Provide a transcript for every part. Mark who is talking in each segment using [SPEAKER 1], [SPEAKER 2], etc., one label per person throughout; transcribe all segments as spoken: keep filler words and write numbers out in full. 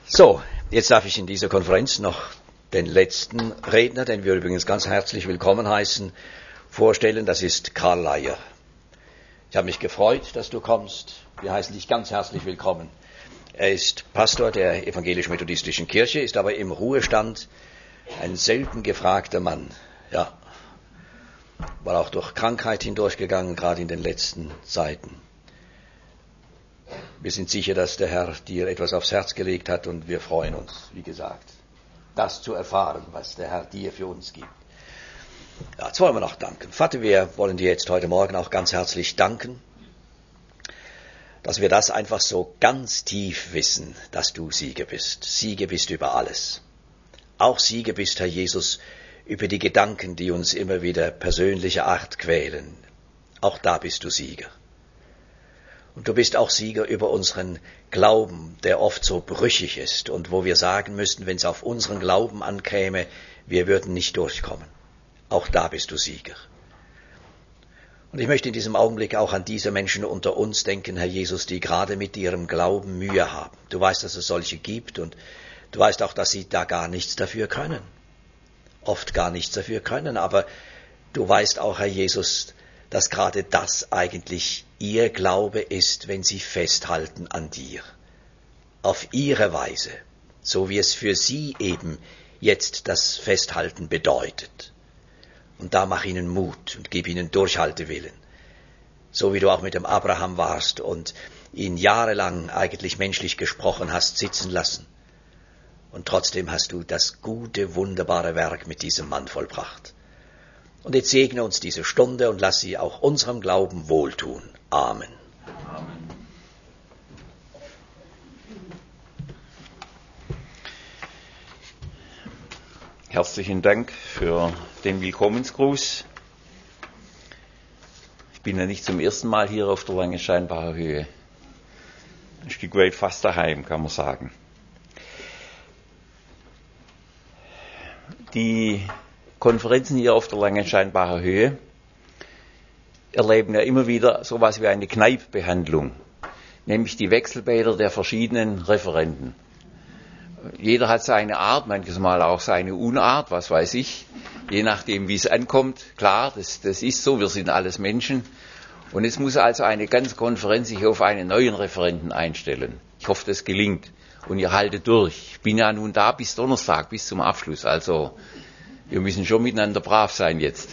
[SPEAKER 1] So, jetzt darf ich in dieser Konferenz noch den letzten Redner, den wir übrigens ganz herzlich willkommen heißen, vorstellen. Das ist Karl Leier. Ich habe mich gefreut, dass du kommst. Wir heißen dich ganz herzlich willkommen. Er ist Pastor der evangelisch-methodistischen Kirche, ist aber im Ruhestand, ein selten gefragter Mann. Ja, war auch durch Krankheit hindurchgegangen, gerade in den letzten Zeiten. Wir sind sicher, dass der Herr dir etwas aufs Herz gelegt hat und wir freuen uns, wie gesagt, das zu erfahren, was der Herr dir für uns gibt. Ja, jetzt wollen wir noch danken. Vater, wir wollen dir jetzt heute Morgen auch ganz herzlich danken, dass wir das einfach so ganz tief wissen, dass du Sieger bist. Sieger bist über alles. Auch Sieger bist, Herr Jesus, über die Gedanken, die uns immer wieder persönlicher Art quälen. Auch da bist du Sieger. Und du bist auch Sieger über unseren Glauben, der oft so brüchig ist und wo wir sagen müssten, wenn es auf unseren Glauben ankäme, wir würden nicht durchkommen. Auch da bist du Sieger. Und ich möchte in diesem Augenblick auch an diese Menschen unter uns denken, Herr Jesus, die gerade mit ihrem Glauben Mühe haben. Du weißt, dass es solche gibt und du weißt auch, dass sie da gar nichts dafür können. Oft gar nichts dafür können, aber du weißt auch, Herr Jesus, dass gerade das eigentlich ihr Glaube ist, wenn sie festhalten an dir. Auf ihre Weise, so wie es für sie eben jetzt das Festhalten bedeutet. Und da mach ihnen Mut und gib ihnen Durchhaltewillen. So wie du auch mit dem Abraham warst und ihn jahrelang eigentlich menschlich gesprochen hast sitzen lassen. Und trotzdem hast du das gute, wunderbare Werk mit diesem Mann vollbracht. Und jetzt segne uns diese Stunde und lass sie auch unserem Glauben wohltun. Amen.
[SPEAKER 2] Amen. Herzlichen Dank für den Willkommensgruß. Ich bin ja nicht zum ersten Mal hier auf der Langensteinbacher Höhe. Ein Stück weit fast daheim, kann man sagen. Die Konferenzen hier auf der Langensteinbacher Höhe erleben ja immer wieder sowas wie eine Kneippbehandlung, nämlich die Wechselbäder der verschiedenen Referenten. Jeder hat seine Art, manches Mal auch seine Unart, was weiß ich, je nachdem wie es ankommt. Klar, das, das ist so, wir sind alles Menschen. Und es muss also eine ganze Konferenz sich auf einen neuen Referenten einstellen. Ich hoffe, das gelingt. Und ihr haltet durch. Ich bin ja nun da bis Donnerstag, bis zum Abschluss, also wir müssen schon miteinander brav sein jetzt.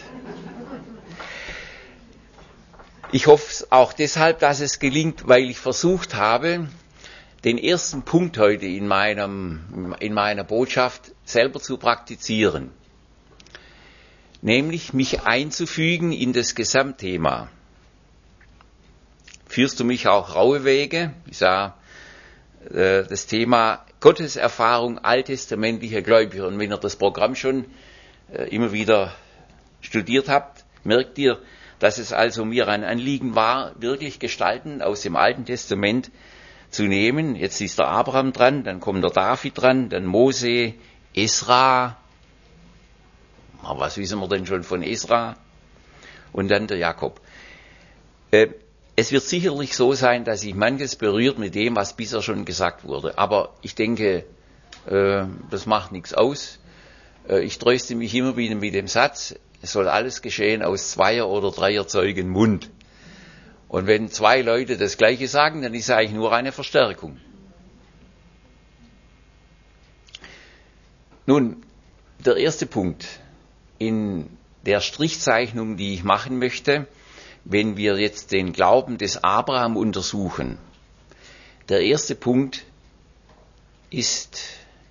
[SPEAKER 2] Ich hoffe auch deshalb, dass es gelingt, weil ich versucht habe, den ersten Punkt heute in, meinem, in meiner Botschaft selber zu praktizieren. Nämlich mich einzufügen in das Gesamtthema. Führst du mich auch raue Wege? Ich sah äh, das Thema Gotteserfahrung alttestamentlicher Gläubiger. Und wenn ihr das Programm schon immer wieder studiert habt, merkt ihr, dass es also mir ein Anliegen war, wirklich Gestalten aus dem Alten Testament zu nehmen. Jetzt ist der Abraham dran, dann kommt der David dran, dann Mose, Esra. Aber was wissen wir denn schon von Esra? Und dann der Jakob. Äh, es wird sicherlich so sein, dass sich manches berührt mit dem, was bisher schon gesagt wurde. Aber ich denke, äh, das macht nichts aus. Ich tröste mich immer wieder mit dem Satz, es soll alles geschehen aus Zweier- oder Dreier-Zeugen Mund. Und wenn zwei Leute das Gleiche sagen, dann ist es eigentlich nur eine Verstärkung. Nun, der erste Punkt in der Strichzeichnung, die ich machen möchte, wenn wir jetzt den Glauben des Abraham untersuchen. Der erste Punkt ist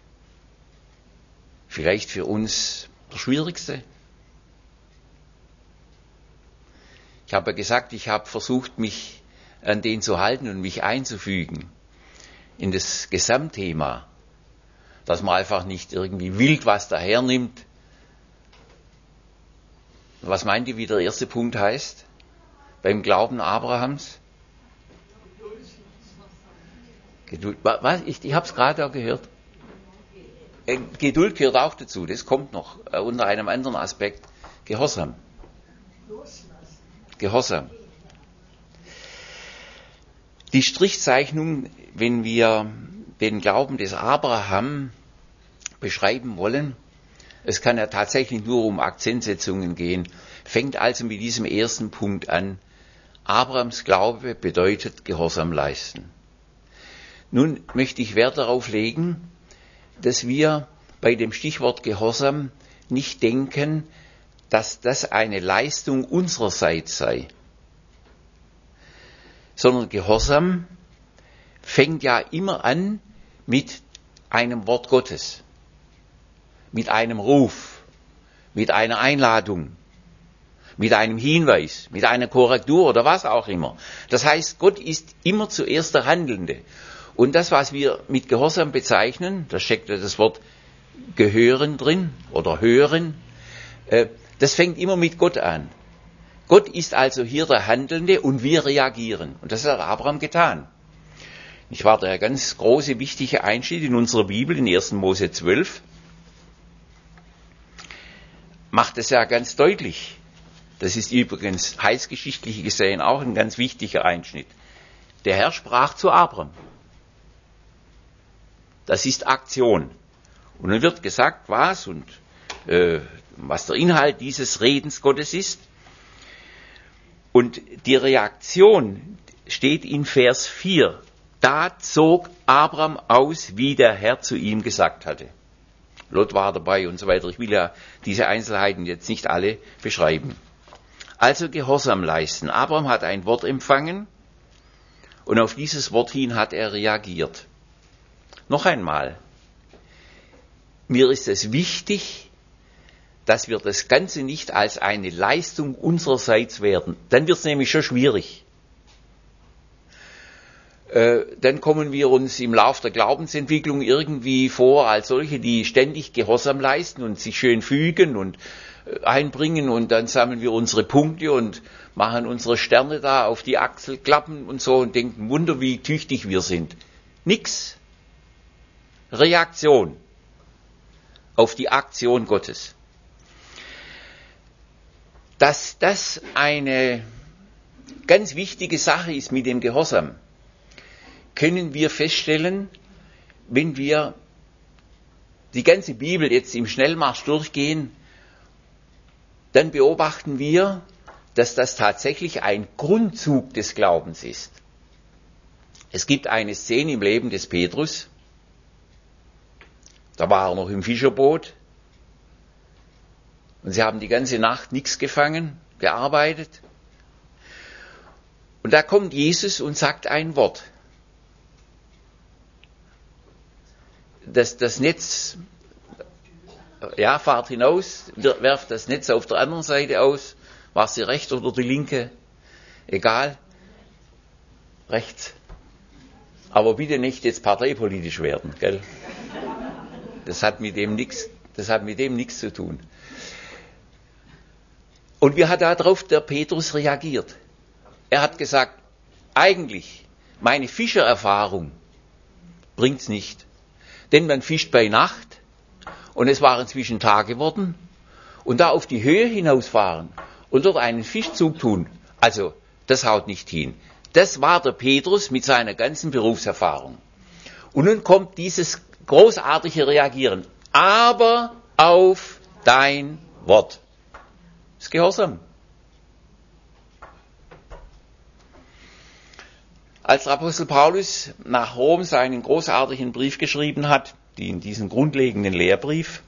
[SPEAKER 2] vielleicht für uns der schwierigste. Ich habe ja gesagt, ich habe versucht, mich an den zu halten und mich einzufügen in das Gesamtthema, dass man einfach nicht irgendwie wild was dahernimmt. Was meint ihr, wie der erste Punkt heißt beim Glauben Abrahams? Geduld. Was? Ich, ich habe es gerade auch gehört. Geduld gehört auch dazu, das kommt noch äh, unter einem anderen Aspekt. Gehorsam. Gehorsam. Die Strichzeichnung, wenn wir den Glauben des Abraham beschreiben wollen, es kann ja tatsächlich nur um Akzentsetzungen gehen, fängt also mit diesem ersten Punkt an. Abrahams Glaube bedeutet Gehorsam leisten. Nun möchte ich Wert darauf legen, dass wir bei dem Stichwort Gehorsam nicht denken, dass das eine Leistung unsererseits sei, sondern Gehorsam fängt ja immer an mit einem Wort Gottes, mit einem Ruf, mit einer Einladung, mit einem Hinweis, mit einer Korrektur oder was auch immer. Das heißt, Gott ist immer zuerst der Handelnde. Und das, was wir mit Gehorsam bezeichnen, da steckt ja das Wort gehören drin oder hören, äh, das fängt immer mit Gott an. Gott ist also hier der Handelnde und wir reagieren. Und das hat Abraham getan. Ich war der ganz große, wichtige Einschnitt in unserer Bibel, in ersten Mose zwölf, macht es ja ganz deutlich. Das ist übrigens heilsgeschichtlich gesehen auch ein ganz wichtiger Einschnitt. Der Herr sprach zu Abraham. Das ist Aktion. Und dann wird gesagt, was und äh, was der Inhalt dieses Redens Gottes ist. Und die Reaktion steht in Vers vier. Da zog Abraham aus, wie der Herr zu ihm gesagt hatte. Lot war dabei und so weiter. Ich will ja diese Einzelheiten jetzt nicht alle beschreiben. Also Gehorsam leisten. Abraham hat ein Wort empfangen und auf dieses Wort hin hat er reagiert. Noch einmal. Mir ist es wichtig, dass wir das Ganze nicht als eine Leistung unsererseits werden. Dann wird es nämlich schon schwierig. Äh, dann kommen wir uns im Lauf der Glaubensentwicklung irgendwie vor als solche, die ständig Gehorsam leisten und sich schön fügen und äh, einbringen und dann sammeln wir unsere Punkte und machen unsere Sterne da auf die Achsel klappen und so und denken, Wunder, wie tüchtig wir sind. Nix. Reaktion auf die Aktion Gottes. Dass das eine ganz wichtige Sache ist mit dem Gehorsam, können wir feststellen, wenn wir die ganze Bibel jetzt im Schnellmarsch durchgehen, dann beobachten wir, dass das tatsächlich ein Grundzug des Glaubens ist. Es gibt eine Szene im Leben des Petrus, da war er noch im Fischerboot und sie haben die ganze Nacht nichts gefangen, gearbeitet. Und da kommt Jesus und sagt ein Wort. Das, das Netz, ja, fahrt hinaus, werft das Netz auf der anderen Seite aus, war sie rechts oder die linke, egal, rechts. Aber bitte nicht jetzt parteipolitisch werden, gell? Das hat mit dem nichts, das hat mit dem nichts zu tun. Und wie hat darauf der Petrus reagiert? Er hat gesagt, eigentlich, meine Fischererfahrung bringt's nicht. Denn man fischt bei Nacht und es war inzwischen Tag geworden und da auf die Höhe hinausfahren und dort einen Fischzug tun, also das haut nicht hin. Das war der Petrus mit seiner ganzen Berufserfahrung. Und nun kommt dieses großartige Reagieren, aber auf dein Wort. Das ist Gehorsam. Als der Apostel Paulus nach Rom seinen großartigen Brief geschrieben hat, in diesen grundlegenden Lehrbrief,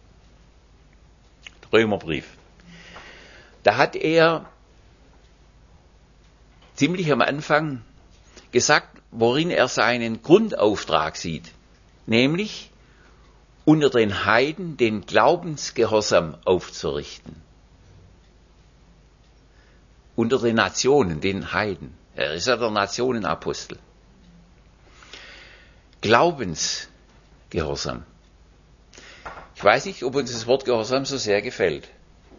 [SPEAKER 2] Römerbrief, da hat er ziemlich am Anfang gesagt, worin er seinen Grundauftrag sieht, nämlich unter den Heiden den Glaubensgehorsam aufzurichten. Unter den Nationen, den Heiden. Er ist ja der Nationenapostel. Glaubensgehorsam. Ich weiß nicht, ob uns das Wort Gehorsam so sehr gefällt.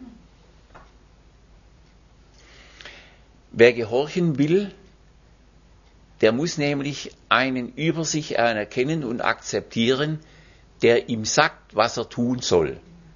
[SPEAKER 2] Wer gehorchen will, der muss nämlich einen über sich anerkennen und akzeptieren, der ihm sagt, was er tun soll.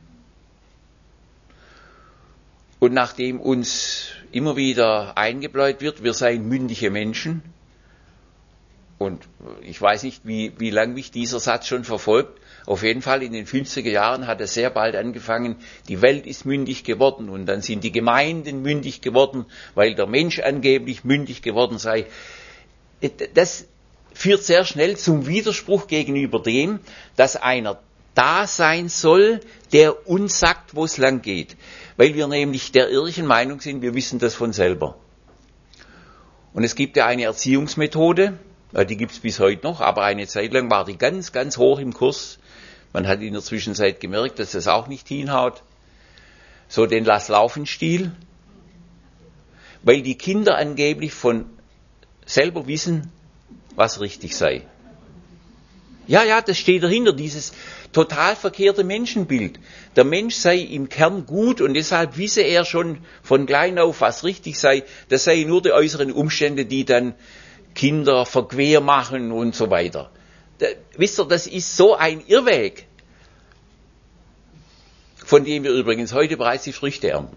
[SPEAKER 2] Und nachdem uns immer wieder eingebläut wird, wir seien mündige Menschen Und ich weiß nicht, wie, wie lange mich dieser Satz schon verfolgt. Auf jeden Fall in den fünfziger Jahren hat es sehr bald angefangen, die Welt ist mündig geworden und dann sind die Gemeinden mündig geworden, weil der Mensch angeblich mündig geworden sei. Das führt sehr schnell zum Widerspruch gegenüber dem, dass einer da sein soll, der uns sagt, wo es lang geht. Weil wir nämlich der irrlichen Meinung sind, wir wissen das von selber. Und es gibt ja eine Erziehungsmethode, die gibt es bis heute noch, aber eine Zeit lang war die ganz, ganz hoch im Kurs. Man hat in der Zwischenzeit gemerkt, dass das auch nicht hinhaut. So den Lass-Laufen-Stil. Weil die Kinder angeblich von selber wissen, was richtig sei. Ja, ja, das steht dahinter, dieses total verkehrte Menschenbild. Der Mensch sei im Kern gut und deshalb wisse er schon von klein auf, was richtig sei. Das sei nur die äußeren Umstände, die dann Kinder verquer machen und so weiter. Da, wisst ihr, das ist so ein Irrweg, von dem wir übrigens heute bereits die Früchte ernten.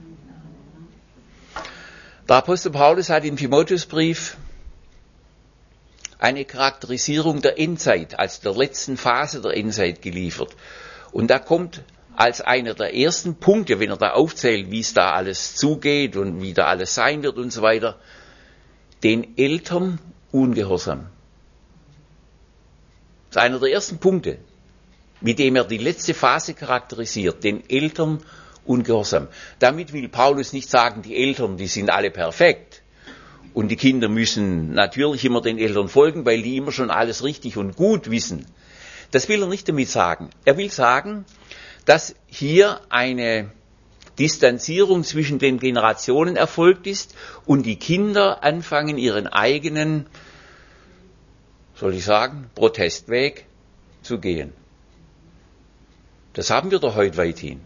[SPEAKER 2] Der Apostel Paulus hat im Timotheusbrief eine Charakterisierung der Endzeit, also der letzten Phase der Endzeit geliefert. Und da kommt als einer der ersten Punkte, wenn er da aufzählt, wie es da alles zugeht und wie da alles sein wird und so weiter, den Eltern ungehorsam. Das ist einer der ersten Punkte, mit dem er die letzte Phase charakterisiert, den Eltern ungehorsam. Damit will Paulus nicht sagen, die Eltern, die sind alle perfekt. Und die Kinder müssen natürlich immer den Eltern folgen, weil die immer schon alles richtig und gut wissen. Das will er nicht damit sagen. Er will sagen, dass hier eine Distanzierung zwischen den Generationen erfolgt ist und die Kinder anfangen, ihren eigenen, soll ich sagen, Protestweg zu gehen. Das haben wir doch heute weithin.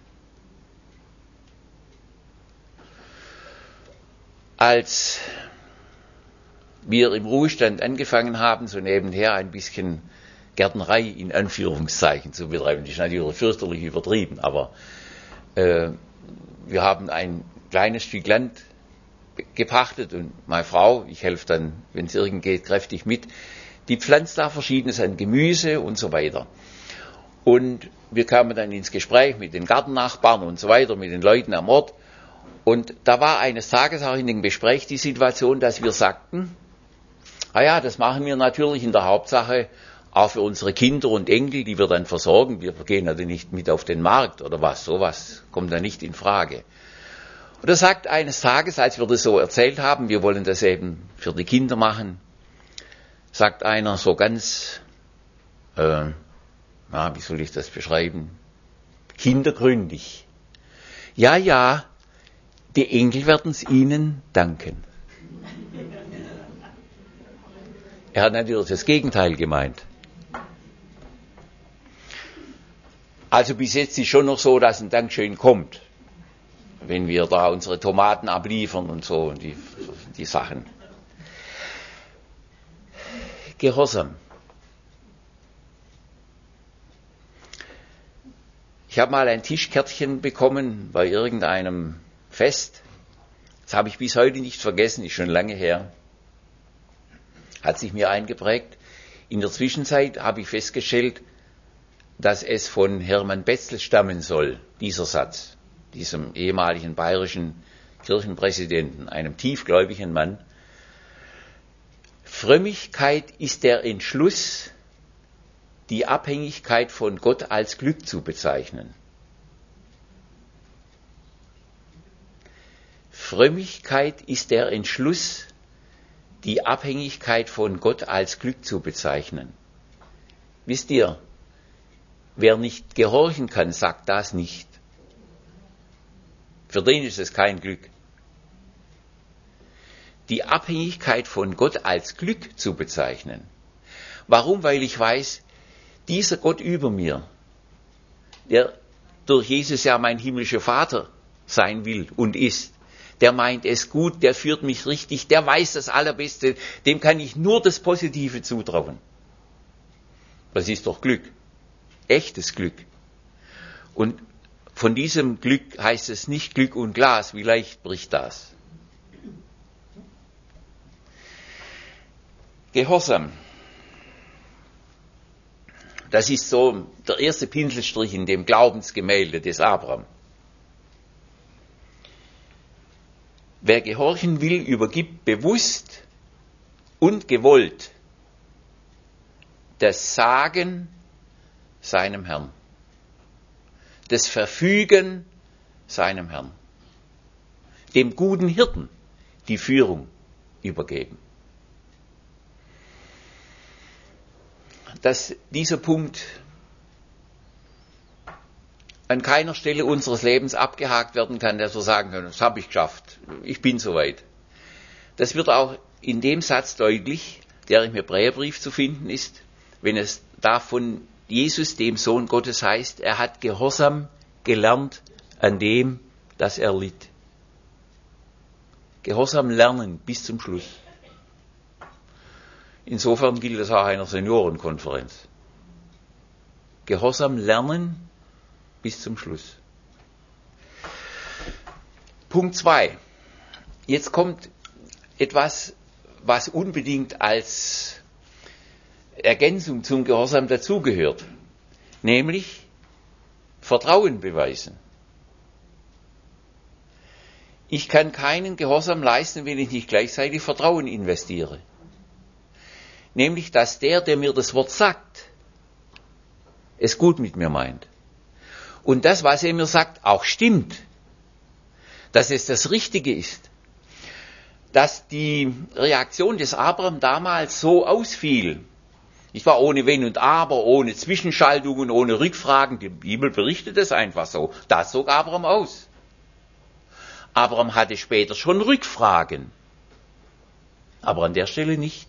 [SPEAKER 2] Als wir im Ruhestand angefangen haben, so nebenher ein bisschen Gärtnerei in Anführungszeichen zu betreiben, das ist natürlich fürchterlich übertrieben, aber äh, wir haben ein kleines Stück Land gepachtet und meine Frau, ich helfe dann, wenn es irgend geht, kräftig mit, die pflanzt da Verschiedenes an Gemüse und so weiter. Und wir kamen dann ins Gespräch mit den Gartennachbarn und so weiter, mit den Leuten am Ort. Und da war eines Tages auch in dem Gespräch die Situation, dass wir sagten, ah ja, das machen wir natürlich in der Hauptsache auch für unsere Kinder und Enkel, die wir dann versorgen. Wir gehen also nicht mit auf den Markt oder was, sowas kommt da nicht in Frage. Und er sagt eines Tages, als wir das so erzählt haben, wir wollen das eben für die Kinder machen, sagt einer so ganz, äh, na, wie soll ich das beschreiben, kindergründig. Ja, ja, die Enkel werden es ihnen danken. Er hat natürlich das Gegenteil gemeint. Also bis jetzt ist schon noch so, dass ein Dankeschön kommt, wenn wir da unsere Tomaten abliefern und so und die, die Sachen. Gehorsam. Ich habe mal ein Tischkärtchen bekommen bei irgendeinem Fest. Das habe ich bis heute nicht vergessen, ist schon lange her. Hat sich mir eingeprägt. In der Zwischenzeit habe ich festgestellt, dass es von Hermann Betzel stammen soll, dieser Satz, diesem ehemaligen bayerischen Kirchenpräsidenten, einem tiefgläubigen Mann. Frömmigkeit ist der Entschluss, die Abhängigkeit von Gott als Glück zu bezeichnen. Frömmigkeit ist der Entschluss, die Abhängigkeit von Gott als Glück zu bezeichnen. Wisst ihr, wer nicht gehorchen kann, sagt das nicht. Für den ist es kein Glück. Die Abhängigkeit von Gott als Glück zu bezeichnen. Warum? Weil ich weiß, dieser Gott über mir, der durch Jesus ja mein himmlischer Vater sein will und ist, der meint es gut, der führt mich richtig, der weiß das Allerbeste, dem kann ich nur das Positive zutrauen. Das ist doch Glück, echtes Glück. Und von diesem Glück heißt es nicht Glück und Glas, wie leicht bricht das. Gehorsam. Das ist so der erste Pinselstrich in dem Glaubensgemälde des Abraham. Wer gehorchen will, übergibt bewusst und gewollt das Sagen seinem Herrn, das Verfügen seinem Herrn, dem guten Hirten die Führung übergeben. Dass dieser Punkt an keiner Stelle unseres Lebens abgehakt werden kann, dass wir sagen können, das habe ich geschafft, ich bin soweit. Das wird auch in dem Satz deutlich, der im Hebräerbrief zu finden ist, wenn es da von Jesus, dem Sohn Gottes, heißt, er hat Gehorsam gelernt an dem, dass er litt. Gehorsam lernen bis zum Schluss. Insofern gilt das auch einer Seniorenkonferenz. Gehorsam lernen bis zum Schluss. Punkt zwei. Jetzt kommt etwas, was unbedingt als Ergänzung zum Gehorsam dazugehört, nämlich Vertrauen beweisen. Ich kann keinen Gehorsam leisten, wenn ich nicht gleichzeitig Vertrauen investiere. Nämlich, dass der, der mir das Wort sagt, es gut mit mir meint. Und das, was er mir sagt, auch stimmt. Dass es das Richtige ist. Dass die Reaktion des Abraham damals so ausfiel, ich war ohne Wenn und Aber, ohne Zwischenschaltungen, ohne Rückfragen, die Bibel berichtet es einfach so. Das zog Abraham aus. Abraham hatte später schon Rückfragen, aber an der Stelle nicht.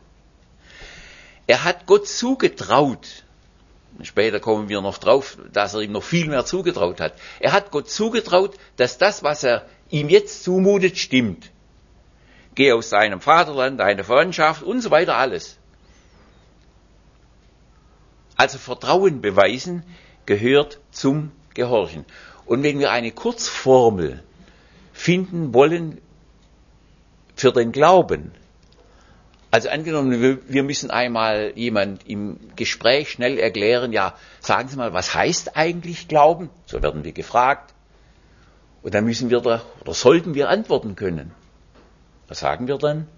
[SPEAKER 2] Er hat Gott zugetraut, später kommen wir noch drauf, dass er ihm noch viel mehr zugetraut hat. Er hat Gott zugetraut, dass das, was er ihm jetzt zumutet, stimmt. Geh aus deinem Vaterland, deine Verwandtschaft und so weiter, alles. Also Vertrauen beweisen gehört zum Gehorchen. Und wenn wir eine Kurzformel finden wollen für den Glauben, also angenommen, wir müssen einmal jemand im Gespräch schnell erklären, ja, sagen Sie mal, was heißt eigentlich Glauben? So werden wir gefragt. Und dann müssen wir da, oder sollten wir antworten können. Was sagen wir dann?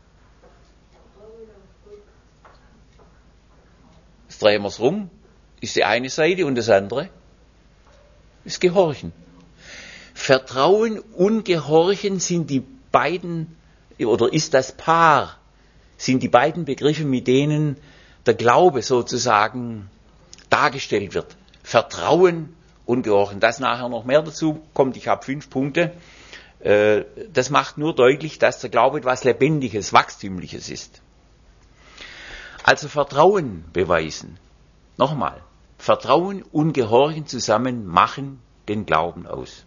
[SPEAKER 2] Jetzt drehen wir es rum, ist die eine Seite und das andere ist Gehorchen. Vertrauen und Gehorchen sind die beiden, oder ist das Paar, sind die beiden Begriffe, mit denen der Glaube sozusagen dargestellt wird. Vertrauen und Gehorchen. Das nachher noch mehr dazu kommt. Ich habe fünf Punkte. Das macht nur deutlich, dass der Glaube etwas Lebendiges, Wachstümliches ist. Also Vertrauen beweisen. Nochmal. Vertrauen und Gehorchen zusammen machen den Glauben aus.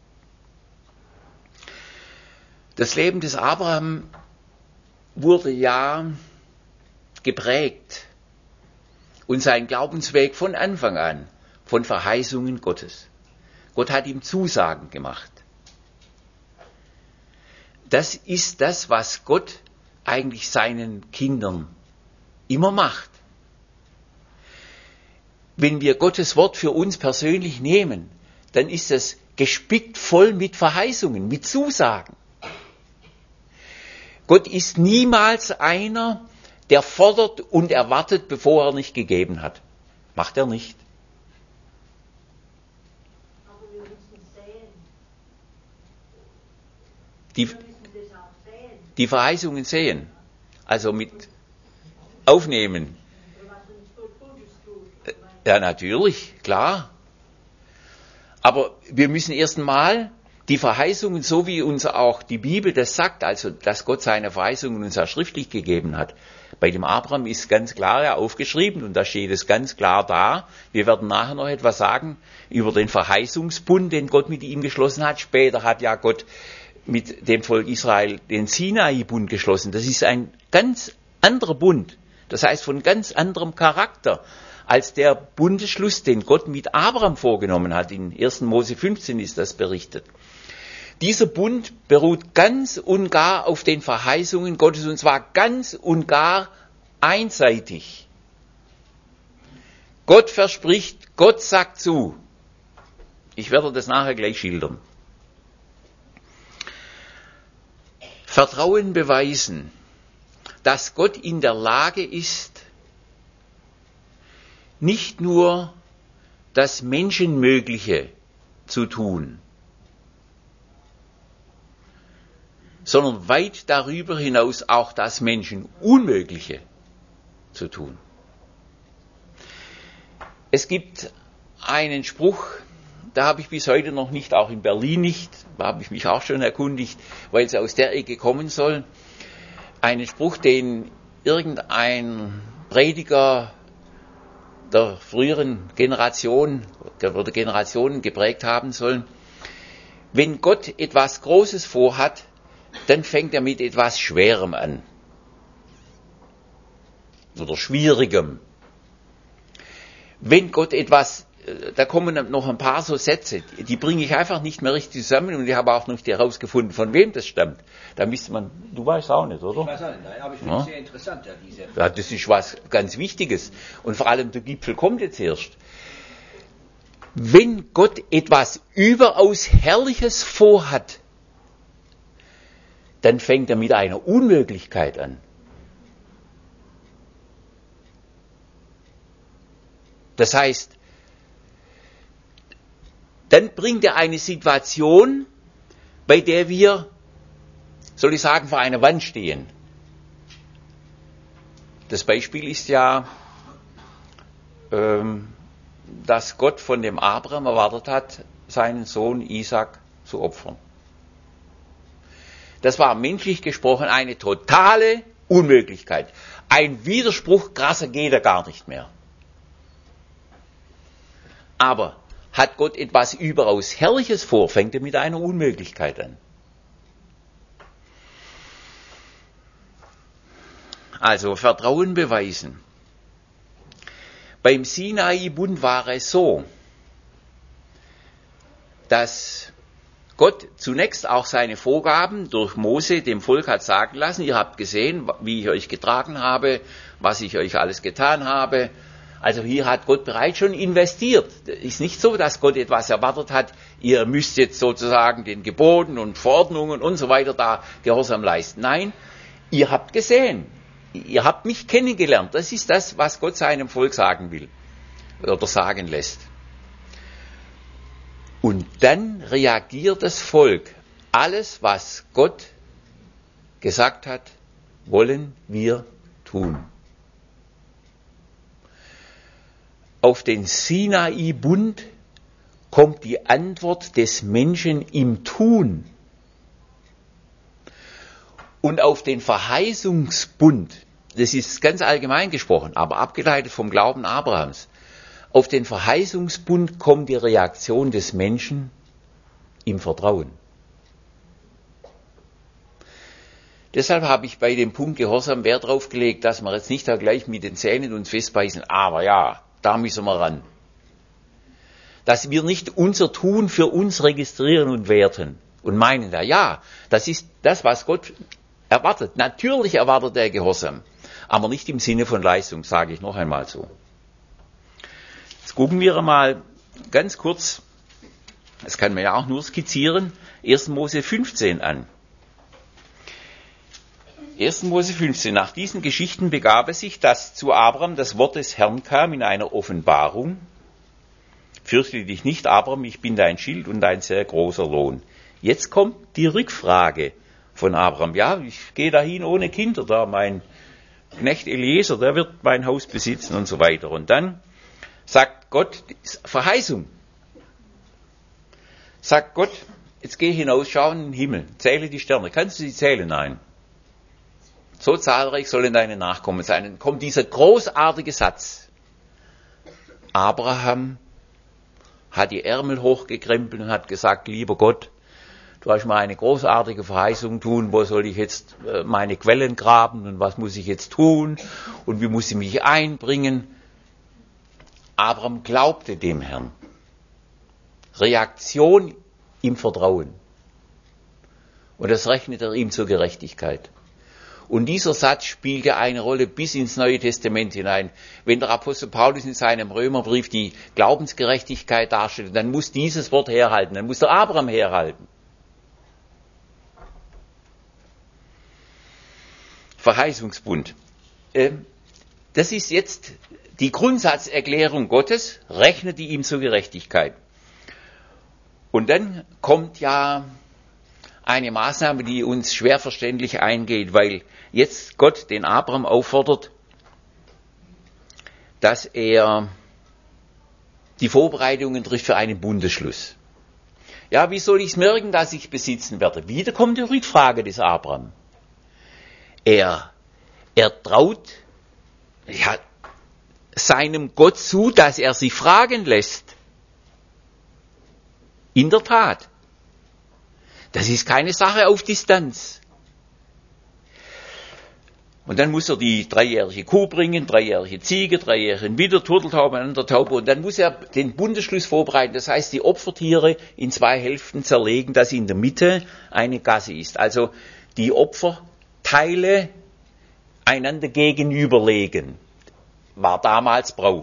[SPEAKER 2] Das Leben des Abraham wurde ja geprägt und sein Glaubensweg von Anfang an von Verheißungen Gottes. Gott hat ihm Zusagen gemacht. Das ist das, was Gott eigentlich seinen Kindern immer macht. Wenn wir Gottes Wort für uns persönlich nehmen, dann ist es gespickt voll mit Verheißungen, mit Zusagen. Gott ist niemals einer, der fordert und erwartet, bevor er nicht gegeben hat. Macht er nicht.
[SPEAKER 3] Aber wir müssen sehen.
[SPEAKER 2] Die,
[SPEAKER 3] Wir müssen das auch sehen.
[SPEAKER 2] die Verheißungen sehen. Also mit aufnehmen.
[SPEAKER 3] Was uns Gott Gutes tut.
[SPEAKER 2] Ja, natürlich, klar. Aber wir müssen erst einmal die Verheißungen, so wie uns auch die Bibel das sagt, also dass Gott seine Verheißungen uns auch schriftlich gegeben hat. Bei dem Abraham ist ganz klar ja aufgeschrieben und da steht es ganz klar da. Wir werden nachher noch etwas sagen über den Verheißungsbund, den Gott mit ihm geschlossen hat. Später hat ja Gott mit dem Volk Israel den Sinai-Bund geschlossen. Das ist ein ganz anderer Bund. Das heißt von ganz anderem Charakter als der Bundesschluss, den Gott mit Abraham vorgenommen hat. In ersten Mose fünfzehn ist das berichtet. Dieser Bund beruht ganz und gar auf den Verheißungen Gottes, und zwar ganz und gar einseitig. Gott verspricht, Gott sagt zu. Ich werde das nachher gleich schildern. Vertrauen beweisen, dass Gott in der Lage ist, nicht nur das Menschenmögliche zu tun, sondern weit darüber hinaus auch das Menschenunmögliche zu tun. Es gibt einen Spruch, da habe ich bis heute noch nicht, auch in Berlin nicht, da habe ich mich auch schon erkundigt, weil es aus der Ecke kommen soll. Einen Spruch, den irgendein Prediger der früheren Generation, der wurde Generationen geprägt haben sollen. Wenn Gott etwas Großes vorhat, dann fängt er mit etwas Schwerem an. Oder Schwierigem. Wenn Gott etwas, da kommen noch ein paar so Sätze, die bringe ich einfach nicht mehr richtig zusammen und ich habe auch nicht herausgefunden, von wem das stammt. Da müsste man, du weißt auch nicht, oder?
[SPEAKER 1] Ich weiß auch nicht, nein, aber ich finde es
[SPEAKER 2] Ja.
[SPEAKER 1] sehr interessant, ja, diese.
[SPEAKER 2] Ja, das ist was ganz Wichtiges. Und vor allem der Gipfel kommt jetzt erst. Wenn Gott etwas überaus Herrliches vorhat, dann fängt er mit einer Unmöglichkeit an. Das heißt, dann bringt er eine Situation, bei der wir, soll ich sagen, vor einer Wand stehen. Das Beispiel ist ja, ähm, dass Gott von dem Abraham erwartet hat, seinen Sohn Isaac zu opfern. Das war menschlich gesprochen eine totale Unmöglichkeit. Ein Widerspruch, krasser geht er gar nicht mehr. Aber hat Gott etwas überaus Herrliches vor, fängt er mit einer Unmöglichkeit an. Also Vertrauen beweisen. Beim Sinai-Bund war es so, dass Gott zunächst auch seine Vorgaben durch Mose dem Volk hat sagen lassen, ihr habt gesehen, wie ich euch getragen habe, was ich euch alles getan habe. Also hier hat Gott bereits schon investiert. Es ist nicht so, dass Gott etwas erwartet hat, ihr müsst jetzt sozusagen den Geboten und Verordnungen und so weiter da Gehorsam leisten. Nein, ihr habt gesehen, ihr habt mich kennengelernt. Das ist das, was Gott seinem Volk sagen will oder sagen lässt. Und dann reagiert das Volk. Alles, was Gott gesagt hat, wollen wir tun. Auf den Sinai-Bund kommt die Antwort des Menschen im Tun. Und auf den Verheißungsbund, das ist ganz allgemein gesprochen, aber abgeleitet vom Glauben Abrahams, auf den Verheißungsbund kommt die Reaktion des Menschen im Vertrauen. Deshalb habe ich bei dem Punkt Gehorsam Wert drauf gelegt, dass wir jetzt nicht da gleich mit den Zähnen uns festbeißen, aber ja, da müssen wir ran. Dass wir nicht unser Tun für uns registrieren und werten und meinen, na ja, das ist das, was Gott erwartet. Natürlich erwartet er Gehorsam, aber nicht im Sinne von Leistung, sage ich noch einmal so. Jetzt gucken wir mal ganz kurz, das kann man ja auch nur skizzieren, erster Mose fünfzehn an. erster Mose fünfzehn. Nach diesen Geschichten begab es sich, dass zu Abraham das Wort des Herrn kam in einer Offenbarung. Fürchte dich nicht, Abraham, ich bin dein Schild und dein sehr großer Lohn. Jetzt kommt die Rückfrage von Abraham. Ja, ich gehe dahin ohne Kinder, da mein Knecht Eliezer, der wird mein Haus besitzen und so weiter. Und dann sagt Gott, Verheißung. Sagt Gott, jetzt geh hinaus, schau in den Himmel, zähle die Sterne. Kannst du sie zählen? Nein. So zahlreich sollen deine Nachkommen sein. Dann kommt dieser großartige Satz. Abraham hat die Ärmel hochgekrempelt und hat gesagt, lieber Gott, du hast mir eine großartige Verheißung tun, wo soll ich jetzt meine Quellen graben und was muss ich jetzt tun und wie muss ich mich einbringen. Abraham glaubte dem Herrn. Reaktion im Vertrauen. Und das rechnet er ihm zur Gerechtigkeit. Und dieser Satz spielt ja eine Rolle bis ins Neue Testament hinein. Wenn der Apostel Paulus in seinem Römerbrief die Glaubensgerechtigkeit darstellt, dann muss dieses Wort herhalten, dann muss der Abraham herhalten. Verheißungsbund. Das ist jetzt die Grundsatzerklärung Gottes, rechnet die ihm zur Gerechtigkeit. Und dann kommt ja eine Maßnahme, die uns schwer verständlich eingeht, weil jetzt Gott den Abraham auffordert, dass er die Vorbereitungen trifft für einen Bundesschluss. Ja, wie soll ich es merken, dass ich besitzen werde? Wieder kommt die Rückfrage des Abraham. Er, er traut ja, seinem Gott zu, dass er sich fragen lässt. In der Tat. Das ist keine Sache auf Distanz. Und dann muss er die dreijährige Kuh bringen, dreijährige Ziege, dreijährige Widder, Turteltaube, einander Taube. Und dann muss er den Bundesschluss vorbereiten. Das heißt, die Opfertiere in zwei Hälften zerlegen, dass in der Mitte eine Gasse ist. Also die Opferteile einander gegenüberlegen. War damals Brauch.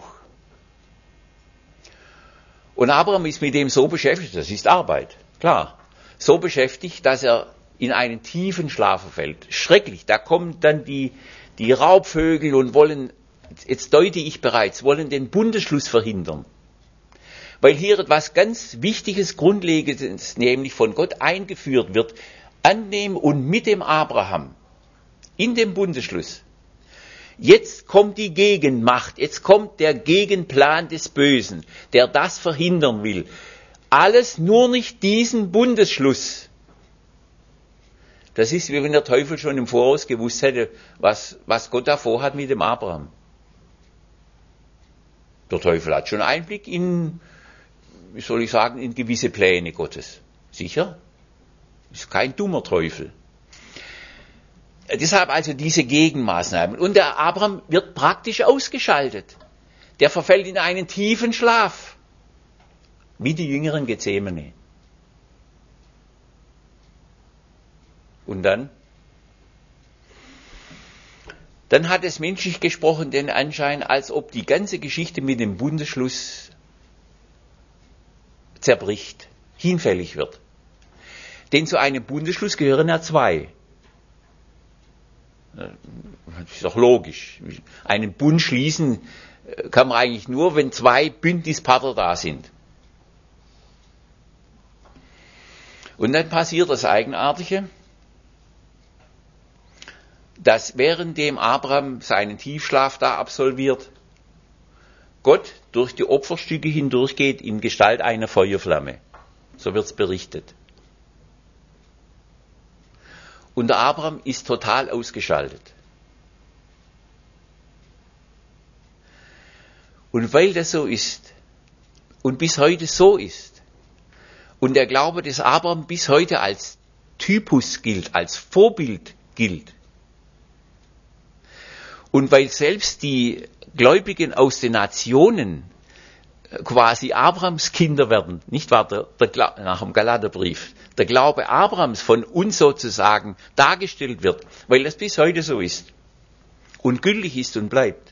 [SPEAKER 2] Und Abraham ist mit dem so beschäftigt, das ist Arbeit, klar. So beschäftigt, dass er in einen tiefen Schlaf verfällt. Schrecklich, da kommen dann die, die Raubvögel und wollen, jetzt deute ich bereits, wollen den Bundesschluss verhindern. Weil hier etwas ganz Wichtiges, Grundlegendes, nämlich von Gott eingeführt wird, an dem und mit dem Abraham, in dem Bundesschluss. Jetzt kommt die Gegenmacht, jetzt kommt der Gegenplan des Bösen, der das verhindern will. Alles nur nicht diesen Bundesschluss. Das ist, wie wenn der Teufel schon im Voraus gewusst hätte, was, was Gott da vorhat mit dem Abraham. Der Teufel hat schon Einblick in, wie soll ich sagen, in gewisse Pläne Gottes. Sicher? Ist kein dummer Teufel. Deshalb also diese Gegenmaßnahmen. Und der Abraham wird praktisch ausgeschaltet. Der verfällt in einen tiefen Schlaf. Wie die jüngeren Gethsemane. Und dann? Dann hat es menschlich gesprochen den Anschein, als ob die ganze Geschichte mit dem Bundesschluss zerbricht, hinfällig wird. Denn zu einem Bundesschluss gehören ja zwei. Das ist doch logisch. Einen Bund schließen kann man eigentlich nur, wenn zwei Bündnispartner da sind. Und dann passiert das Eigenartige, dass währenddem Abraham seinen Tiefschlaf da absolviert, Gott durch die Opferstücke hindurchgeht in Gestalt einer Feuerflamme. So wird's berichtet. Und der Abraham ist total ausgeschaltet. Und weil das so ist und bis heute so ist und der Glaube des Abraham bis heute als Typus gilt, als Vorbild gilt und weil selbst die Gläubigen aus den Nationen quasi Abrahams Kinder werden, nicht wahr, der, der, nach dem Galaterbrief, der Glaube Abrahams von uns sozusagen dargestellt wird, weil das bis heute so ist und gültig ist und bleibt.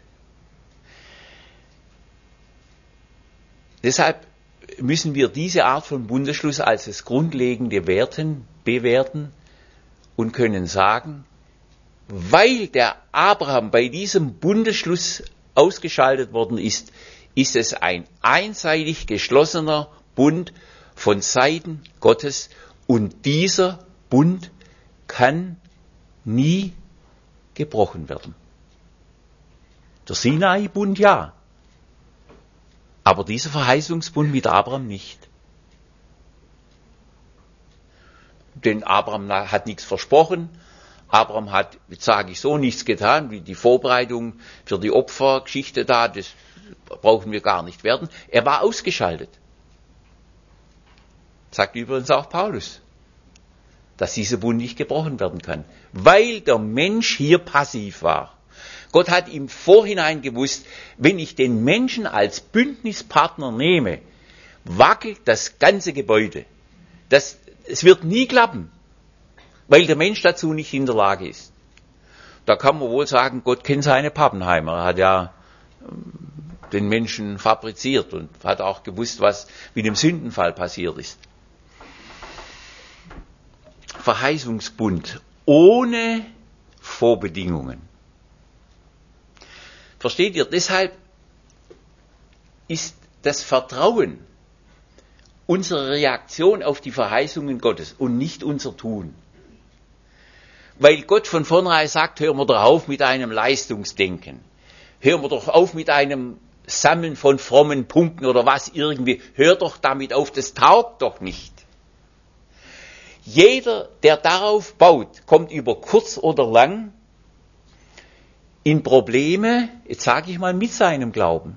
[SPEAKER 2] Deshalb müssen wir diese Art von Bundesschluss als das Grundlegende werten, bewerten und können sagen, weil der Abraham bei diesem Bundesschluss ausgeschaltet worden ist, ist es ein einseitig geschlossener Bund von Seiten Gottes und dieser Bund kann nie gebrochen werden. Der Sinai-Bund ja, aber dieser Verheißungsbund mit Abraham nicht. Denn Abraham hat nichts versprochen, Abraham hat, jetzt sage ich so, nichts getan, wie die Vorbereitung für die Opfergeschichte da, das brauchen wir gar nicht werden. Er war ausgeschaltet. Sagt übrigens auch Paulus, dass dieser Bund nicht gebrochen werden kann, weil der Mensch hier passiv war. Gott hat im Vorhinein gewusst, wenn ich den Menschen als Bündnispartner nehme, wackelt das ganze Gebäude. Das, es wird nie klappen. weil der Mensch dazu nicht in der Lage ist. Da kann man wohl sagen, Gott kennt seine Pappenheimer. Er hat ja den Menschen fabriziert und hat auch gewusst, was mit dem Sündenfall passiert ist. Verheißungsbund ohne Vorbedingungen. Versteht ihr? Deshalb ist das Vertrauen unsere Reaktion auf die Verheißungen Gottes und nicht unser Tun. Weil Gott von vornherein sagt, hören wir doch auf mit einem Leistungsdenken. Hören wir doch auf mit einem Sammeln von frommen Punkten oder was irgendwie. Hör doch damit auf, das taugt doch nicht. Jeder, der darauf baut, kommt über kurz oder lang in Probleme, jetzt sage ich mal, mit seinem Glauben.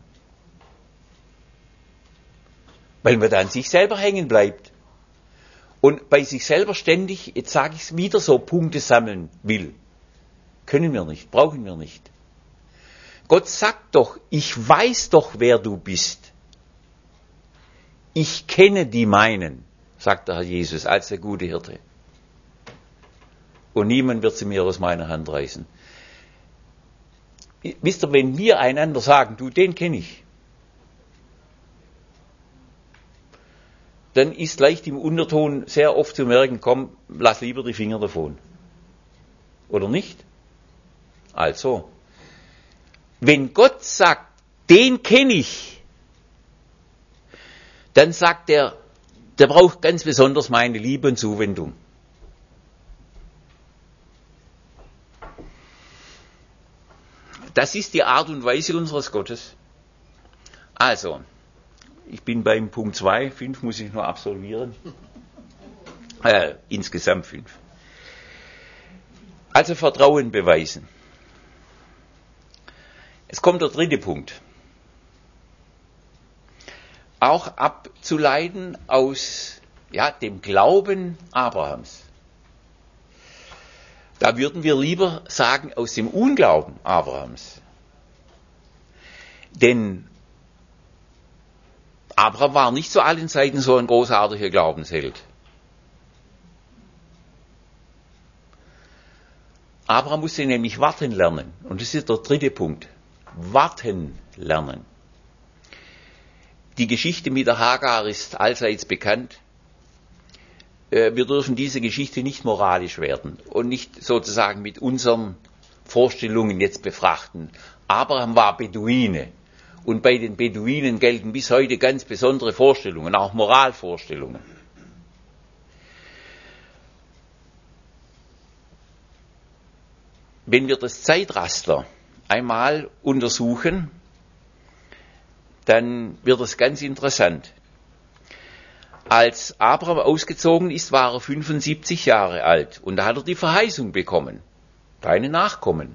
[SPEAKER 2] Weil man da an sich selber hängen bleibt. Und bei sich selber ständig, jetzt sage ich es wieder so, Punkte sammeln will. Können wir nicht, brauchen wir nicht. Gott sagt doch, ich weiß doch, wer du bist. Ich kenne die meinen, sagt der Herr Jesus als der gute Hirte. Und niemand wird sie mir aus meiner Hand reißen. Wisst ihr, wenn wir einander sagen, du, den kenne ich, dann ist leicht im Unterton sehr oft zu merken, komm, lass lieber die Finger davon. Oder nicht? Also, wenn Gott sagt, den kenne ich, dann sagt er, der braucht ganz besonders meine Liebe und Zuwendung. Das ist die Art und Weise unseres Gottes. Also, ich bin beim Punkt zwei, fünf muss ich noch absolvieren. Äh, insgesamt fünf. Also Vertrauen beweisen. Es kommt der dritte Punkt. Auch abzuleiten aus ja, dem Glauben Abrahams. Da würden wir lieber sagen, aus dem Unglauben Abrahams. Denn Abraham war nicht zu allen Zeiten so ein großartiger Glaubensheld. Abraham musste nämlich warten lernen. Und das ist der dritte Punkt. Warten lernen. Die Geschichte mit der Hagar ist allseits bekannt. Wir dürfen diese Geschichte nicht moralisch werden und nicht sozusagen mit unseren Vorstellungen jetzt befrachten. Abraham war Beduine und bei den Beduinen gelten bis heute ganz besondere Vorstellungen, auch Moralvorstellungen. Wenn wir das Zeitraster einmal untersuchen, dann wird es ganz interessant. Als Abraham ausgezogen ist, war er fünfundsiebzig Jahre alt und da hat er die Verheißung bekommen. Keine Nachkommen.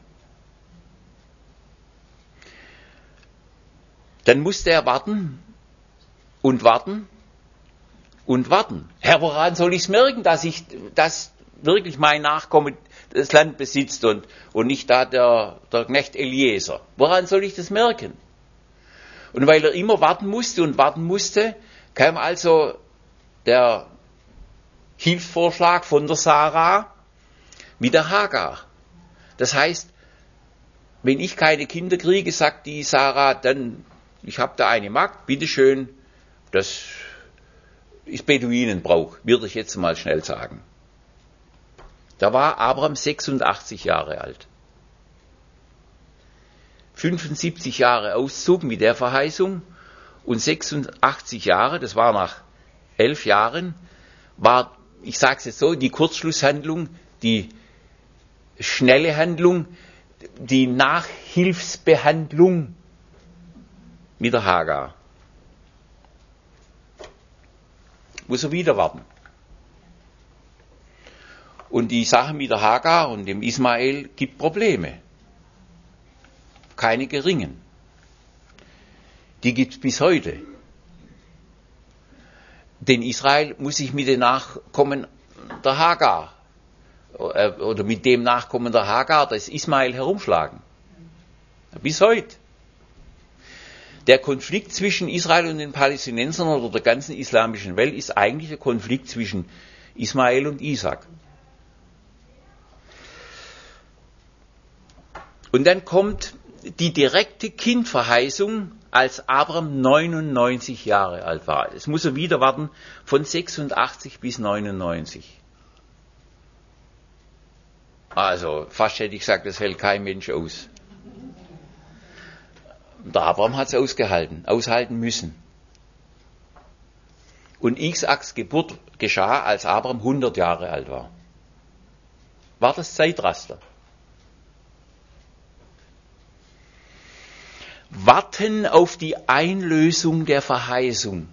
[SPEAKER 2] Dann musste er warten und warten und warten. Herr, woran soll ich es merken, dass ich, dass wirklich mein Nachkomme das Land besitzt und, und nicht da der, der Knecht Eliezer? Woran soll ich das merken? Und weil er immer warten musste und warten musste, kam also der Hilfsvorschlag von der Sarah mit der Hagar. Das heißt, wenn ich keine Kinder kriege, sagt die Sarah, dann, ich habe da eine Magd, bitteschön, das ist Beduinenbrauch, würde ich jetzt mal schnell sagen. Da war Abraham sechsundachtzig Jahre alt. fünfundsiebzig Jahre Auszug mit der Verheißung und sechsundachtzig Jahre, das war nach elf Jahren, war, ich sage es jetzt so, die Kurzschlusshandlung, die schnelle Handlung, die Nachhilfsbehandlung mit der Hagar. Muss er wieder warten. Und die Sache mit der Hagar und dem Ismael gibt Probleme. Keine geringen. Die gibt es bis heute. Denn Israel muss sich mit den Nachkommen der Hagar oder mit dem Nachkommen der Hagar, das Ismael, herumschlagen. Bis heute. Der Konflikt zwischen Israel und den Palästinensern oder der ganzen islamischen Welt ist eigentlich der Konflikt zwischen Ismael und Isaac. Und dann kommt die direkte Kindverheißung, als Abraham neunundneunzig Jahre alt war. Es muss er wieder warten, von sechsundachtzig bis neunundneunzig. Also, fast hätte ich gesagt, das hält kein Mensch aus. Der Abraham hat es ausgehalten, aushalten müssen. Und Isaaks Geburt geschah, als Abraham hundert Jahre alt war. War das Zeitraster? Warten auf die Einlösung der Verheißung.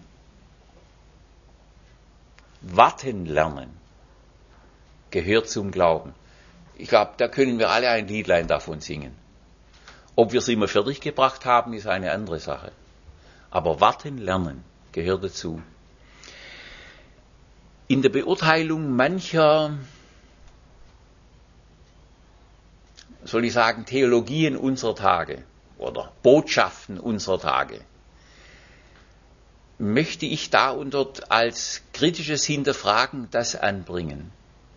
[SPEAKER 2] Warten lernen gehört zum Glauben. Ich glaube, da können wir alle ein Liedlein davon singen. Ob wir es immer fertig gebracht haben, ist eine andere Sache. Aber warten lernen gehört dazu. In der Beurteilung mancher, soll ich sagen, Theologien unserer Tage oder Botschaften unserer Tage, möchte ich da und dort als kritisches Hinterfragen das anbringen,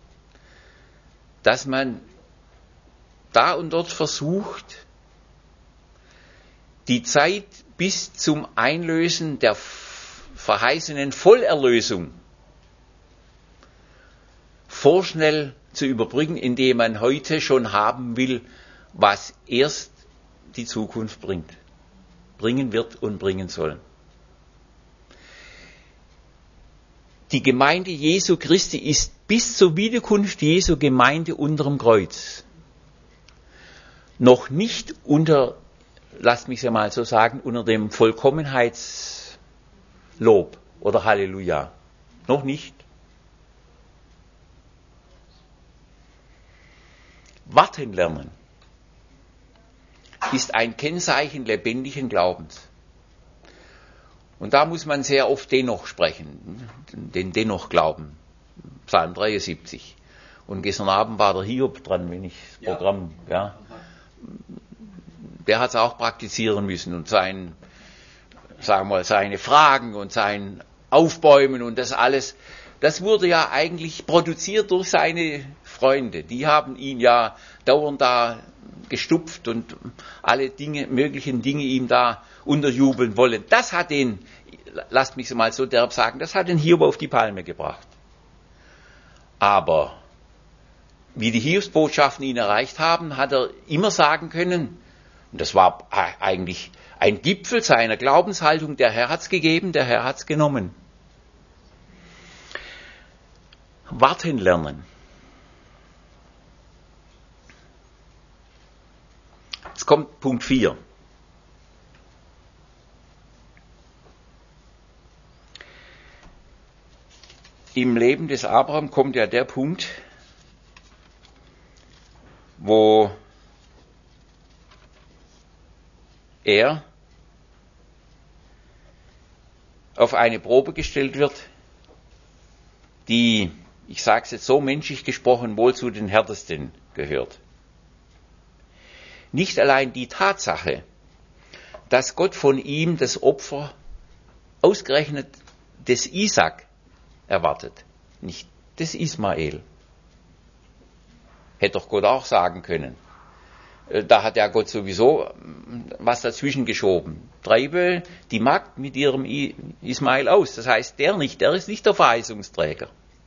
[SPEAKER 2] dass man da und dort versucht, die Zeit bis zum Einlösen der verheißenen Vollerlösung vorschnell zu überbrücken, indem man heute schon haben will, was erst die Zukunft bringt, bringen wird und bringen soll. Die Gemeinde Jesu Christi ist bis zur Wiederkunft Jesu Gemeinde unterm Kreuz. Noch nicht unter, lasst mich es ja mal so sagen, unter dem Vollkommenheitslob oder Halleluja. Noch nicht. Warten lernen ist ein Kennzeichen lebendigen Glaubens. Und da muss man sehr oft dennoch sprechen, den dennoch Glauben. Psalm dreiundsiebzig. Und gestern Abend war der Hiob dran, wenn ich das Programm, ja. ja der hat es auch praktizieren müssen und sein, sagen wir mal, seine Fragen und sein Aufbäumen und das alles, das wurde ja eigentlich produziert durch seine Freunde. Die haben ihn ja dauernd da gestupft und alle Dinge, möglichen Dinge ihm da unterjubeln wollen. Das hat den, lasst mich so mal so derb sagen, das hat den Hiob auf die Palme gebracht. Aber wie die Hiobsbotschaften ihn erreicht haben, hat er immer sagen können, und das war eigentlich ein Gipfel seiner Glaubenshaltung, der Herr hat's gegeben, der Herr hat's genommen. Warten lernen. Jetzt kommt Punkt vier. Im Leben des Abraham kommt ja der Punkt, wo er auf eine Probe gestellt wird, die, ich sage es jetzt so menschlich gesprochen, wohl zu den härtesten gehört. Nicht allein die Tatsache, dass Gott von ihm das Opfer ausgerechnet des Isaak erwartet, nicht des Ismael. Hätte doch Gott auch sagen können. Da hat ja Gott sowieso was dazwischen geschoben. Treibe die Magd mit ihrem Ismael aus. Das heißt, der nicht, der ist nicht der Verheißungsträger.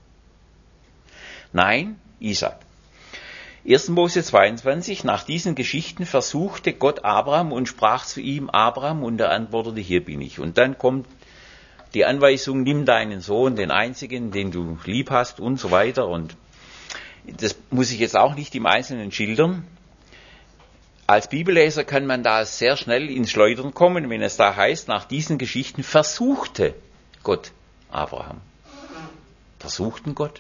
[SPEAKER 2] Nein, Isaak. erster Mose zweiundzwanzig, nach diesen Geschichten versuchte Gott Abraham und sprach zu ihm, Abraham, und er antwortete, hier bin ich. Und dann kommt die Anweisung, nimm deinen Sohn, den einzigen, den du lieb hast und so weiter. Und das muss ich jetzt auch nicht im Einzelnen schildern. Als Bibelleser kann man da sehr schnell ins Schleudern kommen, wenn es da heißt, nach diesen Geschichten versuchte Gott Abraham. Versuchten Gott?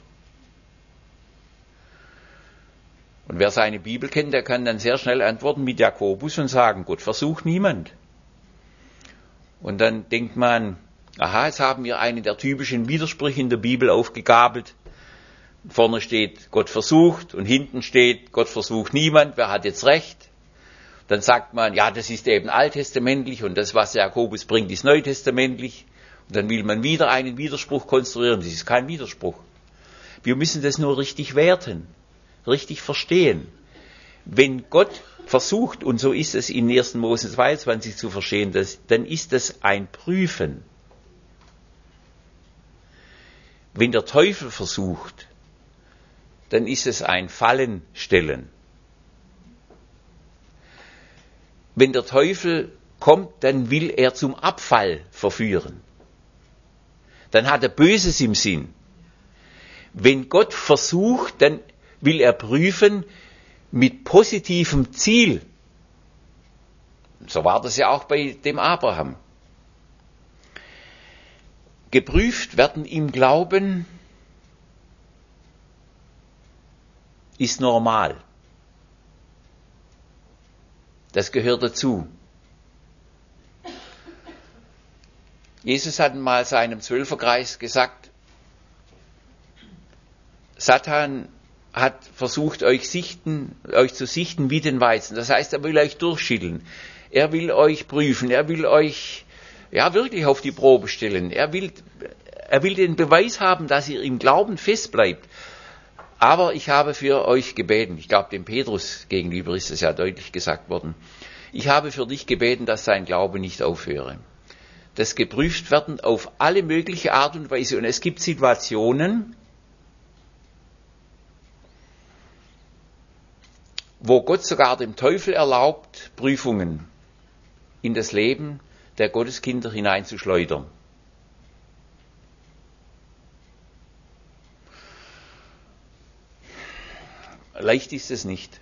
[SPEAKER 2] Und wer seine Bibel kennt, der kann dann sehr schnell antworten mit Jakobus und sagen, Gott versucht niemand. Und dann denkt man, aha, jetzt haben wir einen der typischen Widersprüche in der Bibel aufgegabelt. Vorne steht, Gott versucht, und hinten steht, Gott versucht niemand, wer hat jetzt recht? Dann sagt man, ja, das ist eben alttestamentlich und das, was Jakobus bringt, ist neutestamentlich. Und dann will man wieder einen Widerspruch konstruieren. Das ist kein Widerspruch. Wir müssen das nur richtig werten, richtig verstehen. Wenn Gott versucht, und so ist es in ersten Mose zweiundzwanzig zu verstehen, dass, dann ist es ein Prüfen. Wenn der Teufel versucht, dann ist es ein Fallenstellen. Wenn der Teufel kommt, dann will er zum Abfall verführen. Dann hat er Böses im Sinn. Wenn Gott versucht, dann will er prüfen mit positivem Ziel. So war das ja auch bei dem Abraham. Geprüft werden im Glauben ist normal. Das gehört dazu. Jesus hat mal seinem Zwölferkreis gesagt, Satan hat versucht, euch, sichten, euch zu sichten wie den Weizen. Das heißt, er will euch durchschütteln. Er will euch prüfen. Er will euch ja wirklich auf die Probe stellen. Er will, er will den Beweis haben, dass ihr im Glauben fest bleibt. Aber ich habe für euch gebeten. Ich glaube, dem Petrus gegenüber ist es ja deutlich gesagt worden. Ich habe für dich gebeten, dass dein Glaube nicht aufhöre. Das geprüft werden auf alle mögliche Art und Weise. Und es gibt Situationen, wo Gott sogar dem Teufel erlaubt, Prüfungen in das Leben der Gotteskinder hineinzuschleudern. Leicht ist es nicht.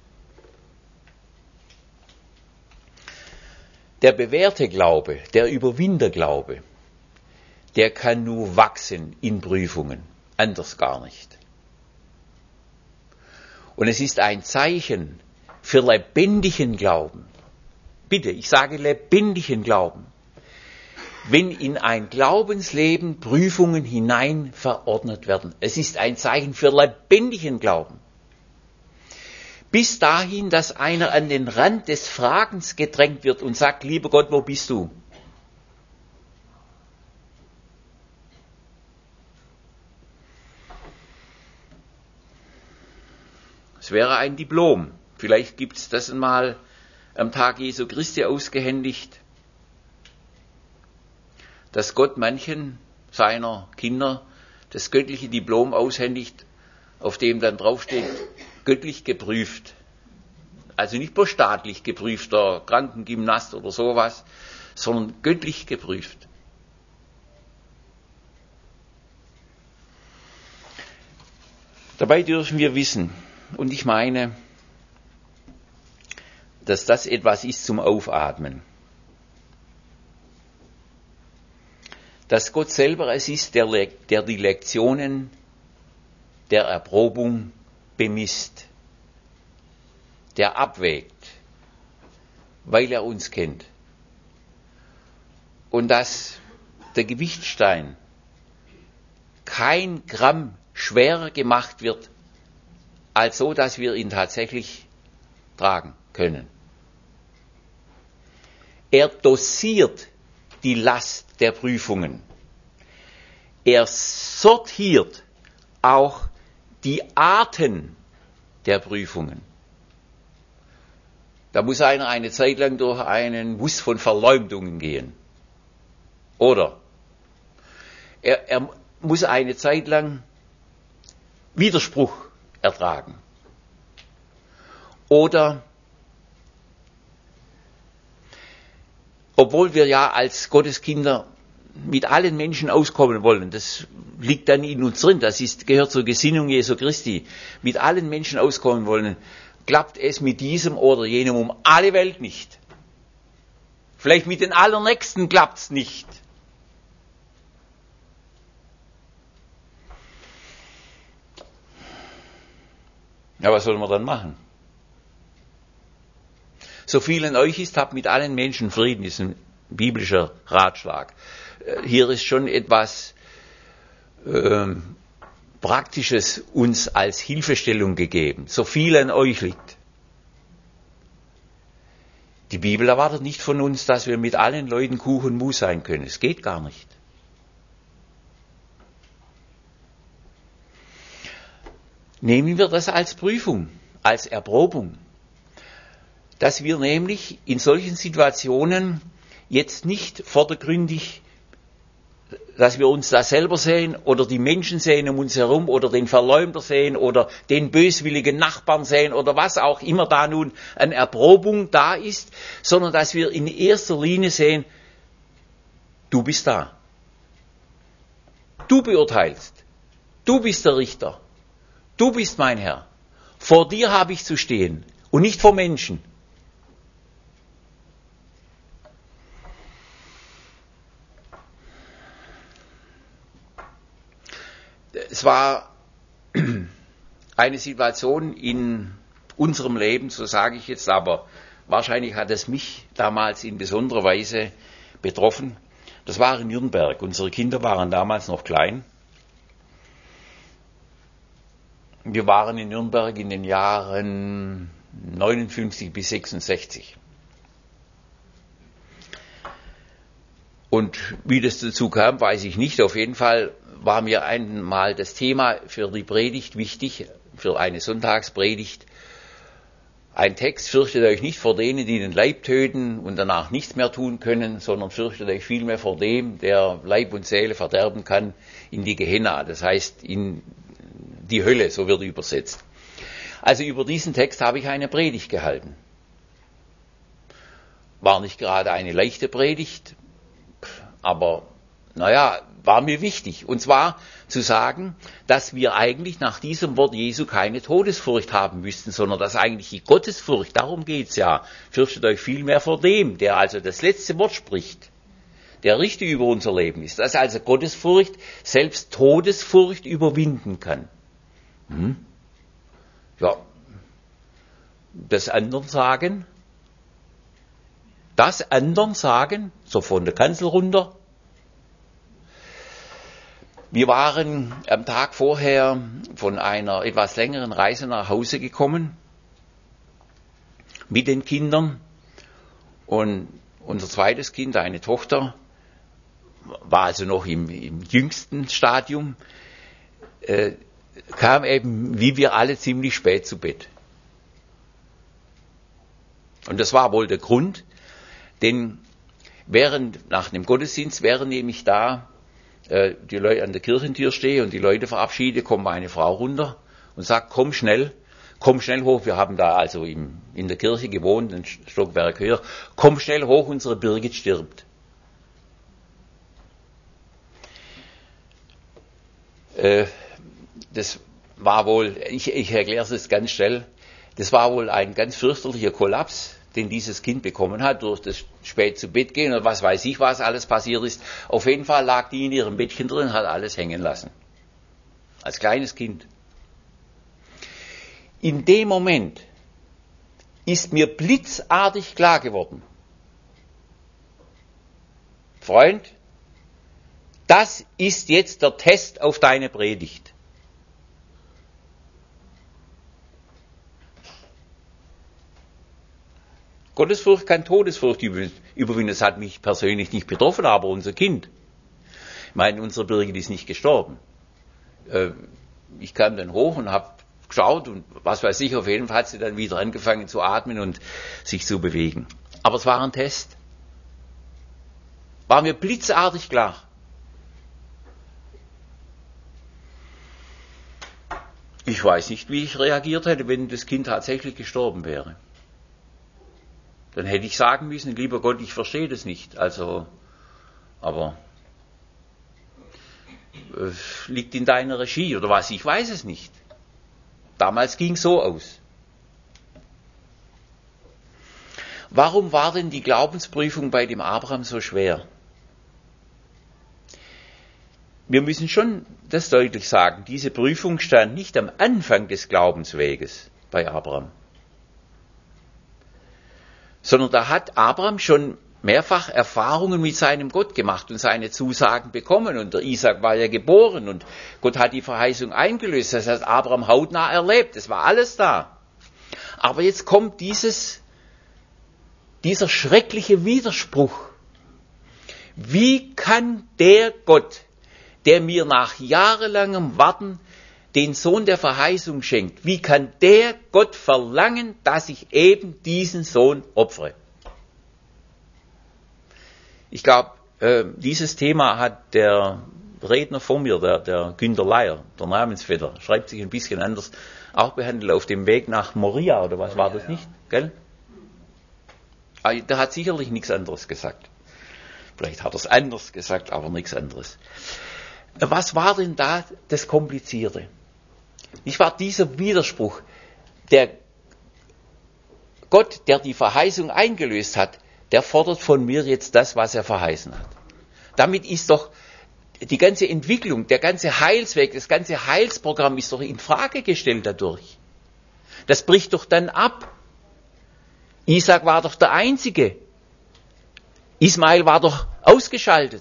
[SPEAKER 2] Der bewährte Glaube, der Überwinderglaube, der kann nur wachsen in Prüfungen, anders gar nicht. Und es ist ein Zeichen für lebendigen Glauben. Bitte, ich sage lebendigen Glauben. Wenn in ein Glaubensleben Prüfungen hinein verordnet werden. Es ist ein Zeichen für lebendigen Glauben. Bis dahin, dass einer an den Rand des Fragens gedrängt wird und sagt, lieber Gott, wo bist du? Es wäre ein Diplom. Vielleicht gibt es das einmal am Tag Jesu Christi ausgehändigt, dass Gott manchen seiner Kinder das göttliche Diplom aushändigt, auf dem dann draufsteht, göttlich geprüft. Also nicht bloß staatlich geprüfter Krankengymnast oder sowas, sondern göttlich geprüft. Dabei dürfen wir wissen, und ich meine, dass das etwas ist zum Aufatmen. Dass Gott selber es ist, der, der die Lektionen der Erprobung bemisst, der abwägt, weil er uns kennt. Und dass der Gewichtstein kein Gramm schwerer gemacht wird, als so, dass wir ihn tatsächlich tragen können. Er dosiert die Last der Prüfungen. Er sortiert auch die Arten der Prüfungen. Da muss einer eine Zeit lang durch einen Bus von Verleumdungen gehen. Oder er, er muss eine Zeit lang Widerspruch ertragen. Oder obwohl wir ja als Gotteskinder mit allen Menschen auskommen wollen, das liegt dann in uns drin, das ist, gehört zur Gesinnung Jesu Christi, mit allen Menschen auskommen wollen, klappt es mit diesem oder jenem um alle Welt nicht. Vielleicht mit den Allernächsten klappt's nicht. Ja, was soll man dann machen? So viel an euch ist, habt mit allen Menschen Frieden, ist ein biblischer Ratschlag. Hier ist schon etwas ähm, Praktisches uns als Hilfestellung gegeben. So viel an euch liegt. Die Bibel erwartet nicht von uns, dass wir mit allen Leuten Kuch und Mu sein können. Es geht gar nicht. Nehmen wir das als Prüfung, als Erprobung. dass wir nämlich in solchen Situationen jetzt nicht vordergründig, dass wir uns da selber sehen oder die Menschen sehen um uns herum oder den Verleumder sehen oder den böswilligen Nachbarn sehen oder was auch immer da nun an Erprobung da ist, sondern dass wir in erster Linie sehen, du bist da. Du beurteilst. Du bist der Richter. Du bist mein Herr. Vor dir habe ich zu stehen und nicht vor Menschen. Es war eine Situation in unserem Leben, so sage ich jetzt, aber wahrscheinlich hat es mich damals in besonderer Weise betroffen. Das war in Nürnberg. Unsere Kinder waren damals noch klein. Wir waren in Nürnberg in den Jahren neunundfünfzig bis sechsundsechzig. Und wie das dazu kam, weiß ich nicht. Auf jeden Fall war mir einmal das Thema für die Predigt wichtig, für eine Sonntagspredigt. Ein Text: Fürchtet euch nicht vor denen, die den Leib töten und danach nichts mehr tun können, sondern fürchtet euch vielmehr vor dem, der Leib und Seele verderben kann, in die Gehenna, das heißt in die Hölle, so wird übersetzt. Also über diesen Text habe ich eine Predigt gehalten. War nicht gerade eine leichte Predigt, aber naja, war mir wichtig. Und zwar zu sagen, dass wir eigentlich nach diesem Wort Jesu keine Todesfurcht haben müssten, sondern dass eigentlich die Gottesfurcht, darum geht's ja, fürchtet euch vielmehr vor dem, der also das letzte Wort spricht, der Richter über unser Leben ist, dass also Gottesfurcht selbst Todesfurcht überwinden kann. Hm? Ja, das anderen sagen, das anderen sagen, so von der Kanzel runter. Wir waren am Tag vorher von einer etwas längeren Reise nach Hause gekommen mit den Kindern und unser zweites Kind, eine Tochter, war also noch im, im jüngsten Stadium, äh, kam eben wie wir alle ziemlich spät zu Bett. Und das war wohl der Grund, denn während, nach dem Gottesdienst, während nämlich da äh, die Leute an der Kirchentür stehen und die Leute verabschiede, kommt eine Frau runter und sagt, komm schnell, komm schnell hoch, wir haben da also im, in der Kirche gewohnt, ein Stockwerk höher, komm schnell hoch, unsere Birgit stirbt. Äh, das war wohl, ich, ich erkläre es jetzt ganz schnell, das war wohl ein ganz fürchterlicher Kollaps, den dieses Kind bekommen hat, durch das spät zu Bett gehen oder was weiß ich, was alles passiert ist. Auf jeden Fall lag die in ihrem Bettchen drin, hat alles hängen lassen. Als kleines Kind. In dem Moment ist mir blitzartig klar geworden, Freund, das ist jetzt der Test auf deine Predigt. Gottesfurcht kann Todesfurcht überwinden. Das hat mich persönlich nicht betroffen, aber unser Kind. Ich meine, unsere Birgit ist nicht gestorben. Ich kam dann hoch und habe geschaut und was weiß ich, auf jeden Fall hat sie dann wieder angefangen zu atmen und sich zu bewegen. Aber es war ein Test. War mir blitzartig klar. Ich weiß nicht, wie ich reagiert hätte, wenn das Kind tatsächlich gestorben wäre. Dann hätte ich sagen müssen, lieber Gott, ich verstehe das nicht. Also, aber äh, liegt in deiner Regie oder was, ich weiß es nicht. Damals ging es so aus. Warum war denn die Glaubensprüfung bei dem Abraham so schwer? Wir müssen schon das deutlich sagen, diese Prüfung stand nicht am Anfang des Glaubensweges bei Abraham, sondern da hat Abraham schon mehrfach Erfahrungen mit seinem Gott gemacht und seine Zusagen bekommen. Und der Isaac war ja geboren und Gott hat die Verheißung eingelöst. Das hat Abraham hautnah erlebt. Es war alles da. Aber jetzt kommt dieses, dieser schreckliche Widerspruch. Wie kann der Gott, der mir nach jahrelangem Warten den Sohn der Verheißung schenkt, wie kann der Gott verlangen, dass ich eben diesen Sohn opfere? Ich glaube, äh, dieses Thema hat der Redner vor mir, der, der Günter Leier, der Namensvetter, schreibt sich ein bisschen anders, auch behandelt auf dem Weg nach Moria, oder was war das nicht? Gell? Aber der hat sicherlich nichts anderes gesagt. Vielleicht hat er es anders gesagt, aber nichts anderes. Was war denn da das Komplizierte? Nicht wahr, dieser Widerspruch, der Gott, der die Verheißung eingelöst hat, der fordert von mir jetzt das, was er verheißen hat. Damit ist doch die ganze Entwicklung, der ganze Heilsweg, das ganze Heilsprogramm ist doch in Frage gestellt dadurch. Das bricht doch dann ab. Isaac war doch der Einzige. Ismael war doch ausgeschaltet.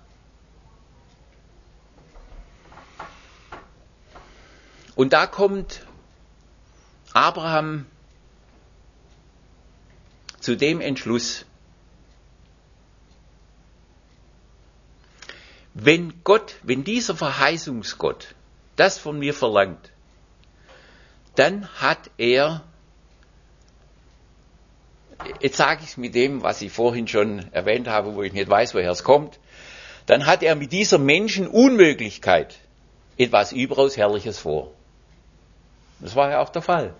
[SPEAKER 2] Und da kommt Abraham zu dem Entschluss, wenn Gott, wenn dieser Verheißungsgott das von mir verlangt, dann hat er, jetzt sage ich es mit dem, was ich vorhin schon erwähnt habe, wo ich nicht weiß, woher es kommt, dann hat er mit dieser Menschenunmöglichkeit etwas überaus Herrliches vor. Das war ja auch der Fall.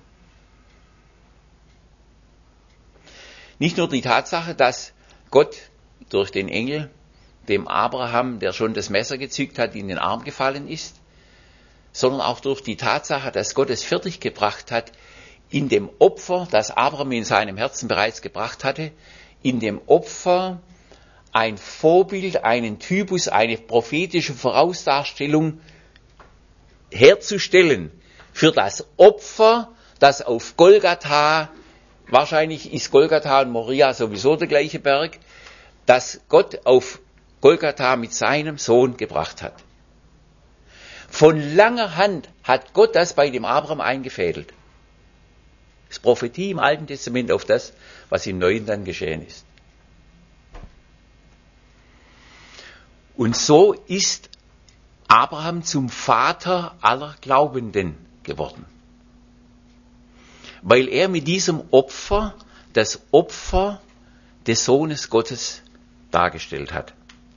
[SPEAKER 2] Nicht nur die Tatsache, dass Gott durch den Engel dem Abraham, der schon das Messer gezückt hat, in den Arm gefallen ist, sondern auch durch die Tatsache, dass Gott es fertiggebracht hat, in dem Opfer, das Abraham in seinem Herzen bereits gebracht hatte, in dem Opfer ein Vorbild, einen Typus, eine prophetische Vorausdarstellung herzustellen für das Opfer, das auf Golgatha, wahrscheinlich ist Golgatha und Moria sowieso der gleiche Berg, das Gott auf Golgatha mit seinem Sohn gebracht hat. Von langer Hand hat Gott das bei dem Abraham eingefädelt. Das ist Prophetie im Alten Testament auf das, was im Neuen dann geschehen ist. Und so ist Abraham zum Vater aller Glaubenden geworden. Weil er mit diesem Opfer das Opfer des Sohnes Gottes dargestellt hat.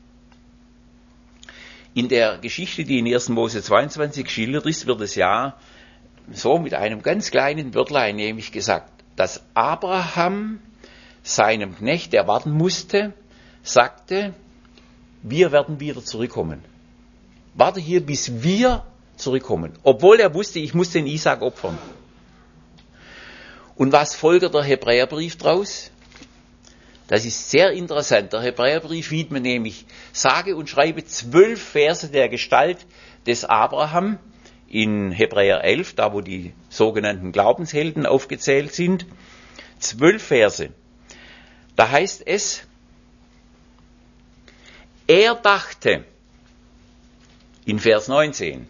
[SPEAKER 2] In der Geschichte, die in ersten Mose zweiundzwanzig geschildert ist, wird es ja so mit einem ganz kleinen Wörtlein nämlich gesagt, dass Abraham seinem Knecht, der warten musste, sagte, wir werden wieder zurückkommen. Warte hier, bis wir zurückkommen. Obwohl er wusste, ich muss den Isaak opfern. Und was folgt der Hebräerbrief draus? Das ist sehr interessant. Der Hebräerbrief widmet nämlich sage und schreibe zwölf Verse der Gestalt des Abraham in Hebräer elf, da wo die sogenannten Glaubenshelden aufgezählt sind. Zwölf Verse. Da heißt es, er dachte, in Vers neunzehn,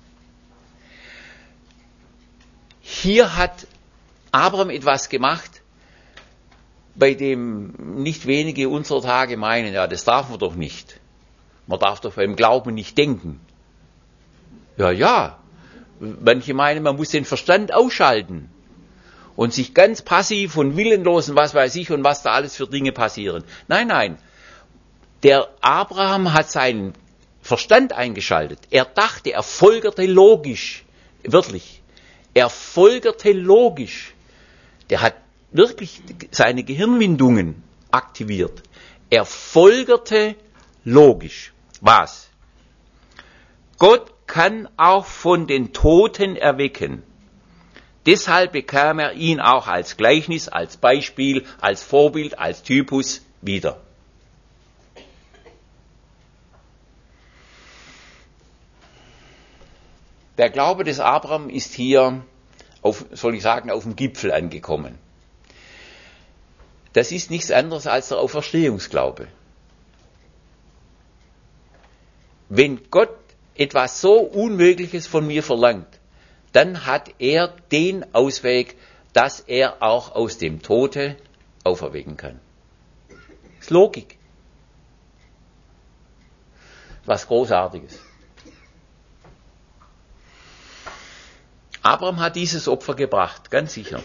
[SPEAKER 2] hier hat Abraham etwas gemacht, bei dem nicht wenige unserer Tage meinen, ja, das darf man doch nicht. Man darf doch beim Glauben nicht denken. Ja, ja. Manche meinen, man muss den Verstand ausschalten und sich ganz passiv und willenlos und was weiß ich und was da alles für Dinge passieren. Nein, nein. Der Abraham hat seinen Verstand eingeschaltet. Er dachte, er folgerte logisch. Wörtlich. Er folgerte logisch. Der hat wirklich seine Gehirnwindungen aktiviert. Er folgerte logisch. Was? Gott kann auch von den Toten erwecken. Deshalb bekam er ihn auch als Gleichnis, als Beispiel, als Vorbild, als Typus wieder. Der Glaube des Abraham ist hier, auf, soll ich sagen, auf dem Gipfel angekommen. Das ist nichts anderes als der Auferstehungsglaube. Wenn Gott etwas so Unmögliches von mir verlangt, dann hat er den Ausweg, dass er auch aus dem Tode auferwecken kann. Das ist Logik. Was Großartiges. Abraham hat dieses Opfer gebracht, ganz sicher.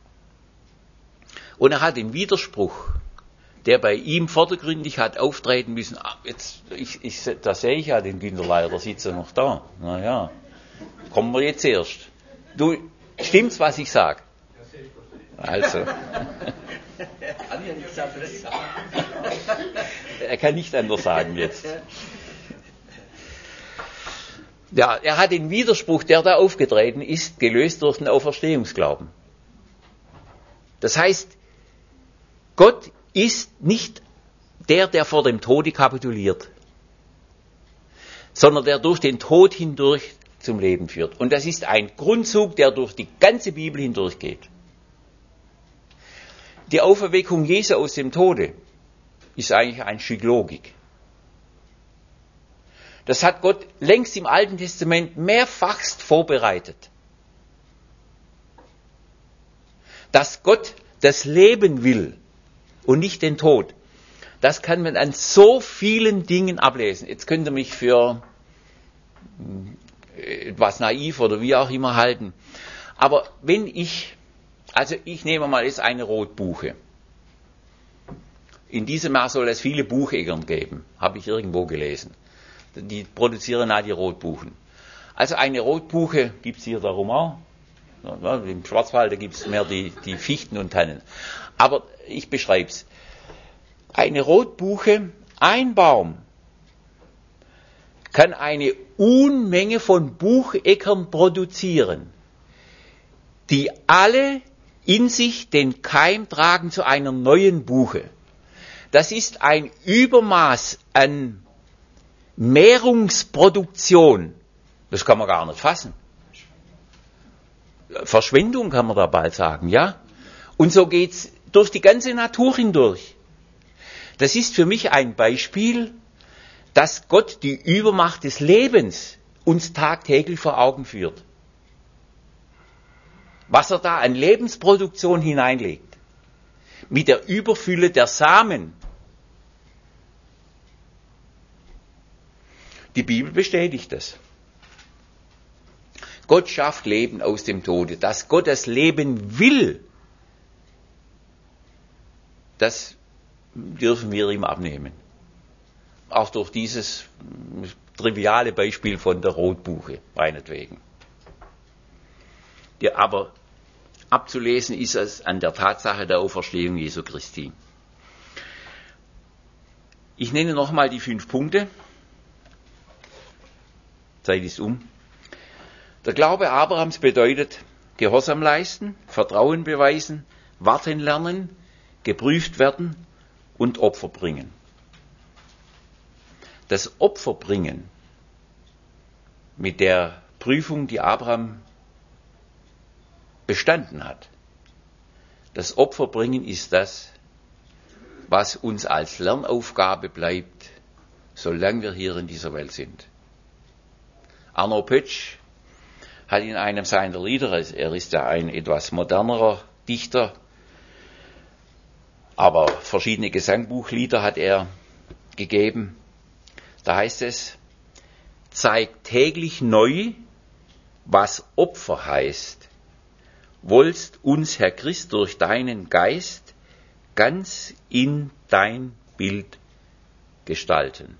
[SPEAKER 2] Und er hat den Widerspruch, der bei ihm vordergründig hat auftreten müssen. Ah, jetzt, ich, ich, da sehe ich ja den Günter Leier, der sitzt ja noch da. Naja, kommen wir jetzt erst. Du, stimmt's, was ich sage? Also.
[SPEAKER 1] Er kann ja nichts anderes sagen.
[SPEAKER 2] Er kann nicht anders sagen jetzt. Ja, er hat den Widerspruch, der da aufgetreten ist, gelöst durch den Auferstehungsglauben. Das heißt, Gott ist nicht der, der vor dem Tode kapituliert, sondern der durch den Tod hindurch zum Leben führt. Und das ist ein Grundzug, der durch die ganze Bibel hindurchgeht. Die Auferweckung Jesu aus dem Tode ist eigentlich ein Stück Logik. Das hat Gott längst im Alten Testament mehrfachst vorbereitet. Dass Gott das Leben will und nicht den Tod, das kann man an so vielen Dingen ablesen. Jetzt könnt ihr mich für etwas naiv oder wie auch immer halten. Aber wenn ich, also ich nehme mal jetzt eine Rotbuche. In diesem Jahr soll es viele Bucheckern geben, habe ich irgendwo gelesen. Die produzieren auch die Rotbuchen. Also eine Rotbuche gibt es hier darum auch. Im Schwarzwald gibt es mehr die, die Fichten und Tannen. Aber ich beschreibe es. Eine Rotbuche, ein Baum, kann eine Unmenge von Bucheckern produzieren, die alle in sich den Keim tragen zu einer neuen Buche. Das ist ein Übermaß an Mehrungsproduktion. Das kann man gar nicht fassen. Verschwendung kann man da bald sagen, ja? Und so geht's durch die ganze Natur hindurch. Das ist für mich ein Beispiel, dass Gott die Übermacht des Lebens uns tagtäglich vor Augen führt. Was er da an Lebensproduktion hineinlegt. Mit der Überfülle der Samen. Die Bibel bestätigt das. Gott schafft Leben aus dem Tode. Dass Gott das Leben will, das dürfen wir ihm abnehmen. Auch durch dieses triviale Beispiel von der Rotbuche, meinetwegen. Ja, aber abzulesen ist es an der Tatsache der Auferstehung Jesu Christi. Ich nenne nochmal die fünf Punkte. Zeit ist um. Der Glaube Abrahams bedeutet Gehorsam leisten, Vertrauen beweisen, warten lernen, geprüft werden und Opfer bringen. Das Opfer bringen mit der Prüfung, die Abraham bestanden hat. Das Opfer bringen ist das, was uns als Lernaufgabe bleibt, solange wir hier in dieser Welt sind. Arno Pötsch hat in einem seiner Lieder, er ist ja ein etwas modernerer Dichter, aber verschiedene Gesangbuchlieder hat er gegeben. Da heißt es, zeig täglich neu, was Opfer heißt. Wollst uns, Herr Christ, durch deinen Geist ganz in dein Bild gestalten.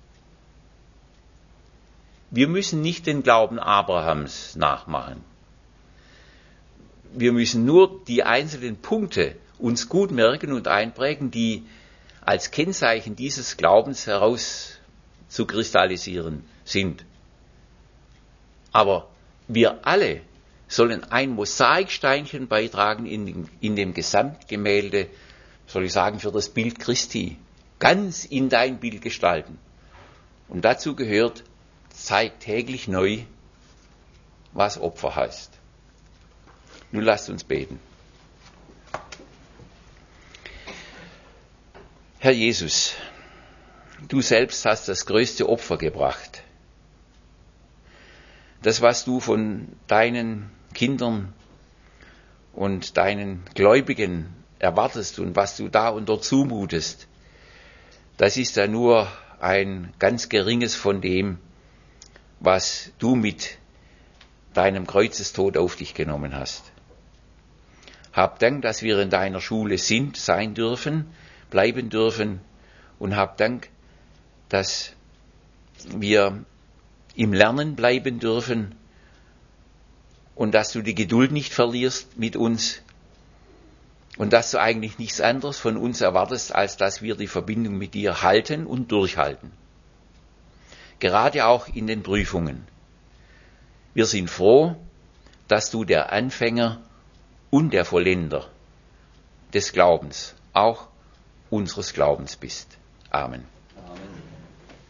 [SPEAKER 2] Wir müssen nicht den Glauben Abrahams nachmachen. Wir müssen nur die einzelnen Punkte uns gut merken und einprägen, die als Kennzeichen dieses Glaubens heraus zu kristallisieren sind. Aber wir alle sollen ein Mosaiksteinchen beitragen in, in dem Gesamtgemälde, soll ich sagen, für das Bild Christi. Ganz in dein Bild gestalten. Und dazu gehört, zeig täglich neu, was Opfer heißt. Nun lasst uns beten. Herr Jesus, du selbst hast das größte Opfer gebracht. Das, was du von deinen Kindern und deinen Gläubigen erwartest und was du da und dort zumutest, das ist ja nur ein ganz geringes von dem, was du mit deinem Kreuzestod auf dich genommen hast. Hab Dank, dass wir in deiner Schule sind, sein dürfen, bleiben dürfen, und hab Dank, dass wir im Lernen bleiben dürfen und dass du die Geduld nicht verlierst mit uns und dass du eigentlich nichts anderes von uns erwartest, als dass wir die Verbindung mit dir halten und durchhalten. Gerade auch in den Prüfungen. Wir sind froh, dass du der Anfänger und der Vollender des Glaubens, auch unseres Glaubens bist. Amen.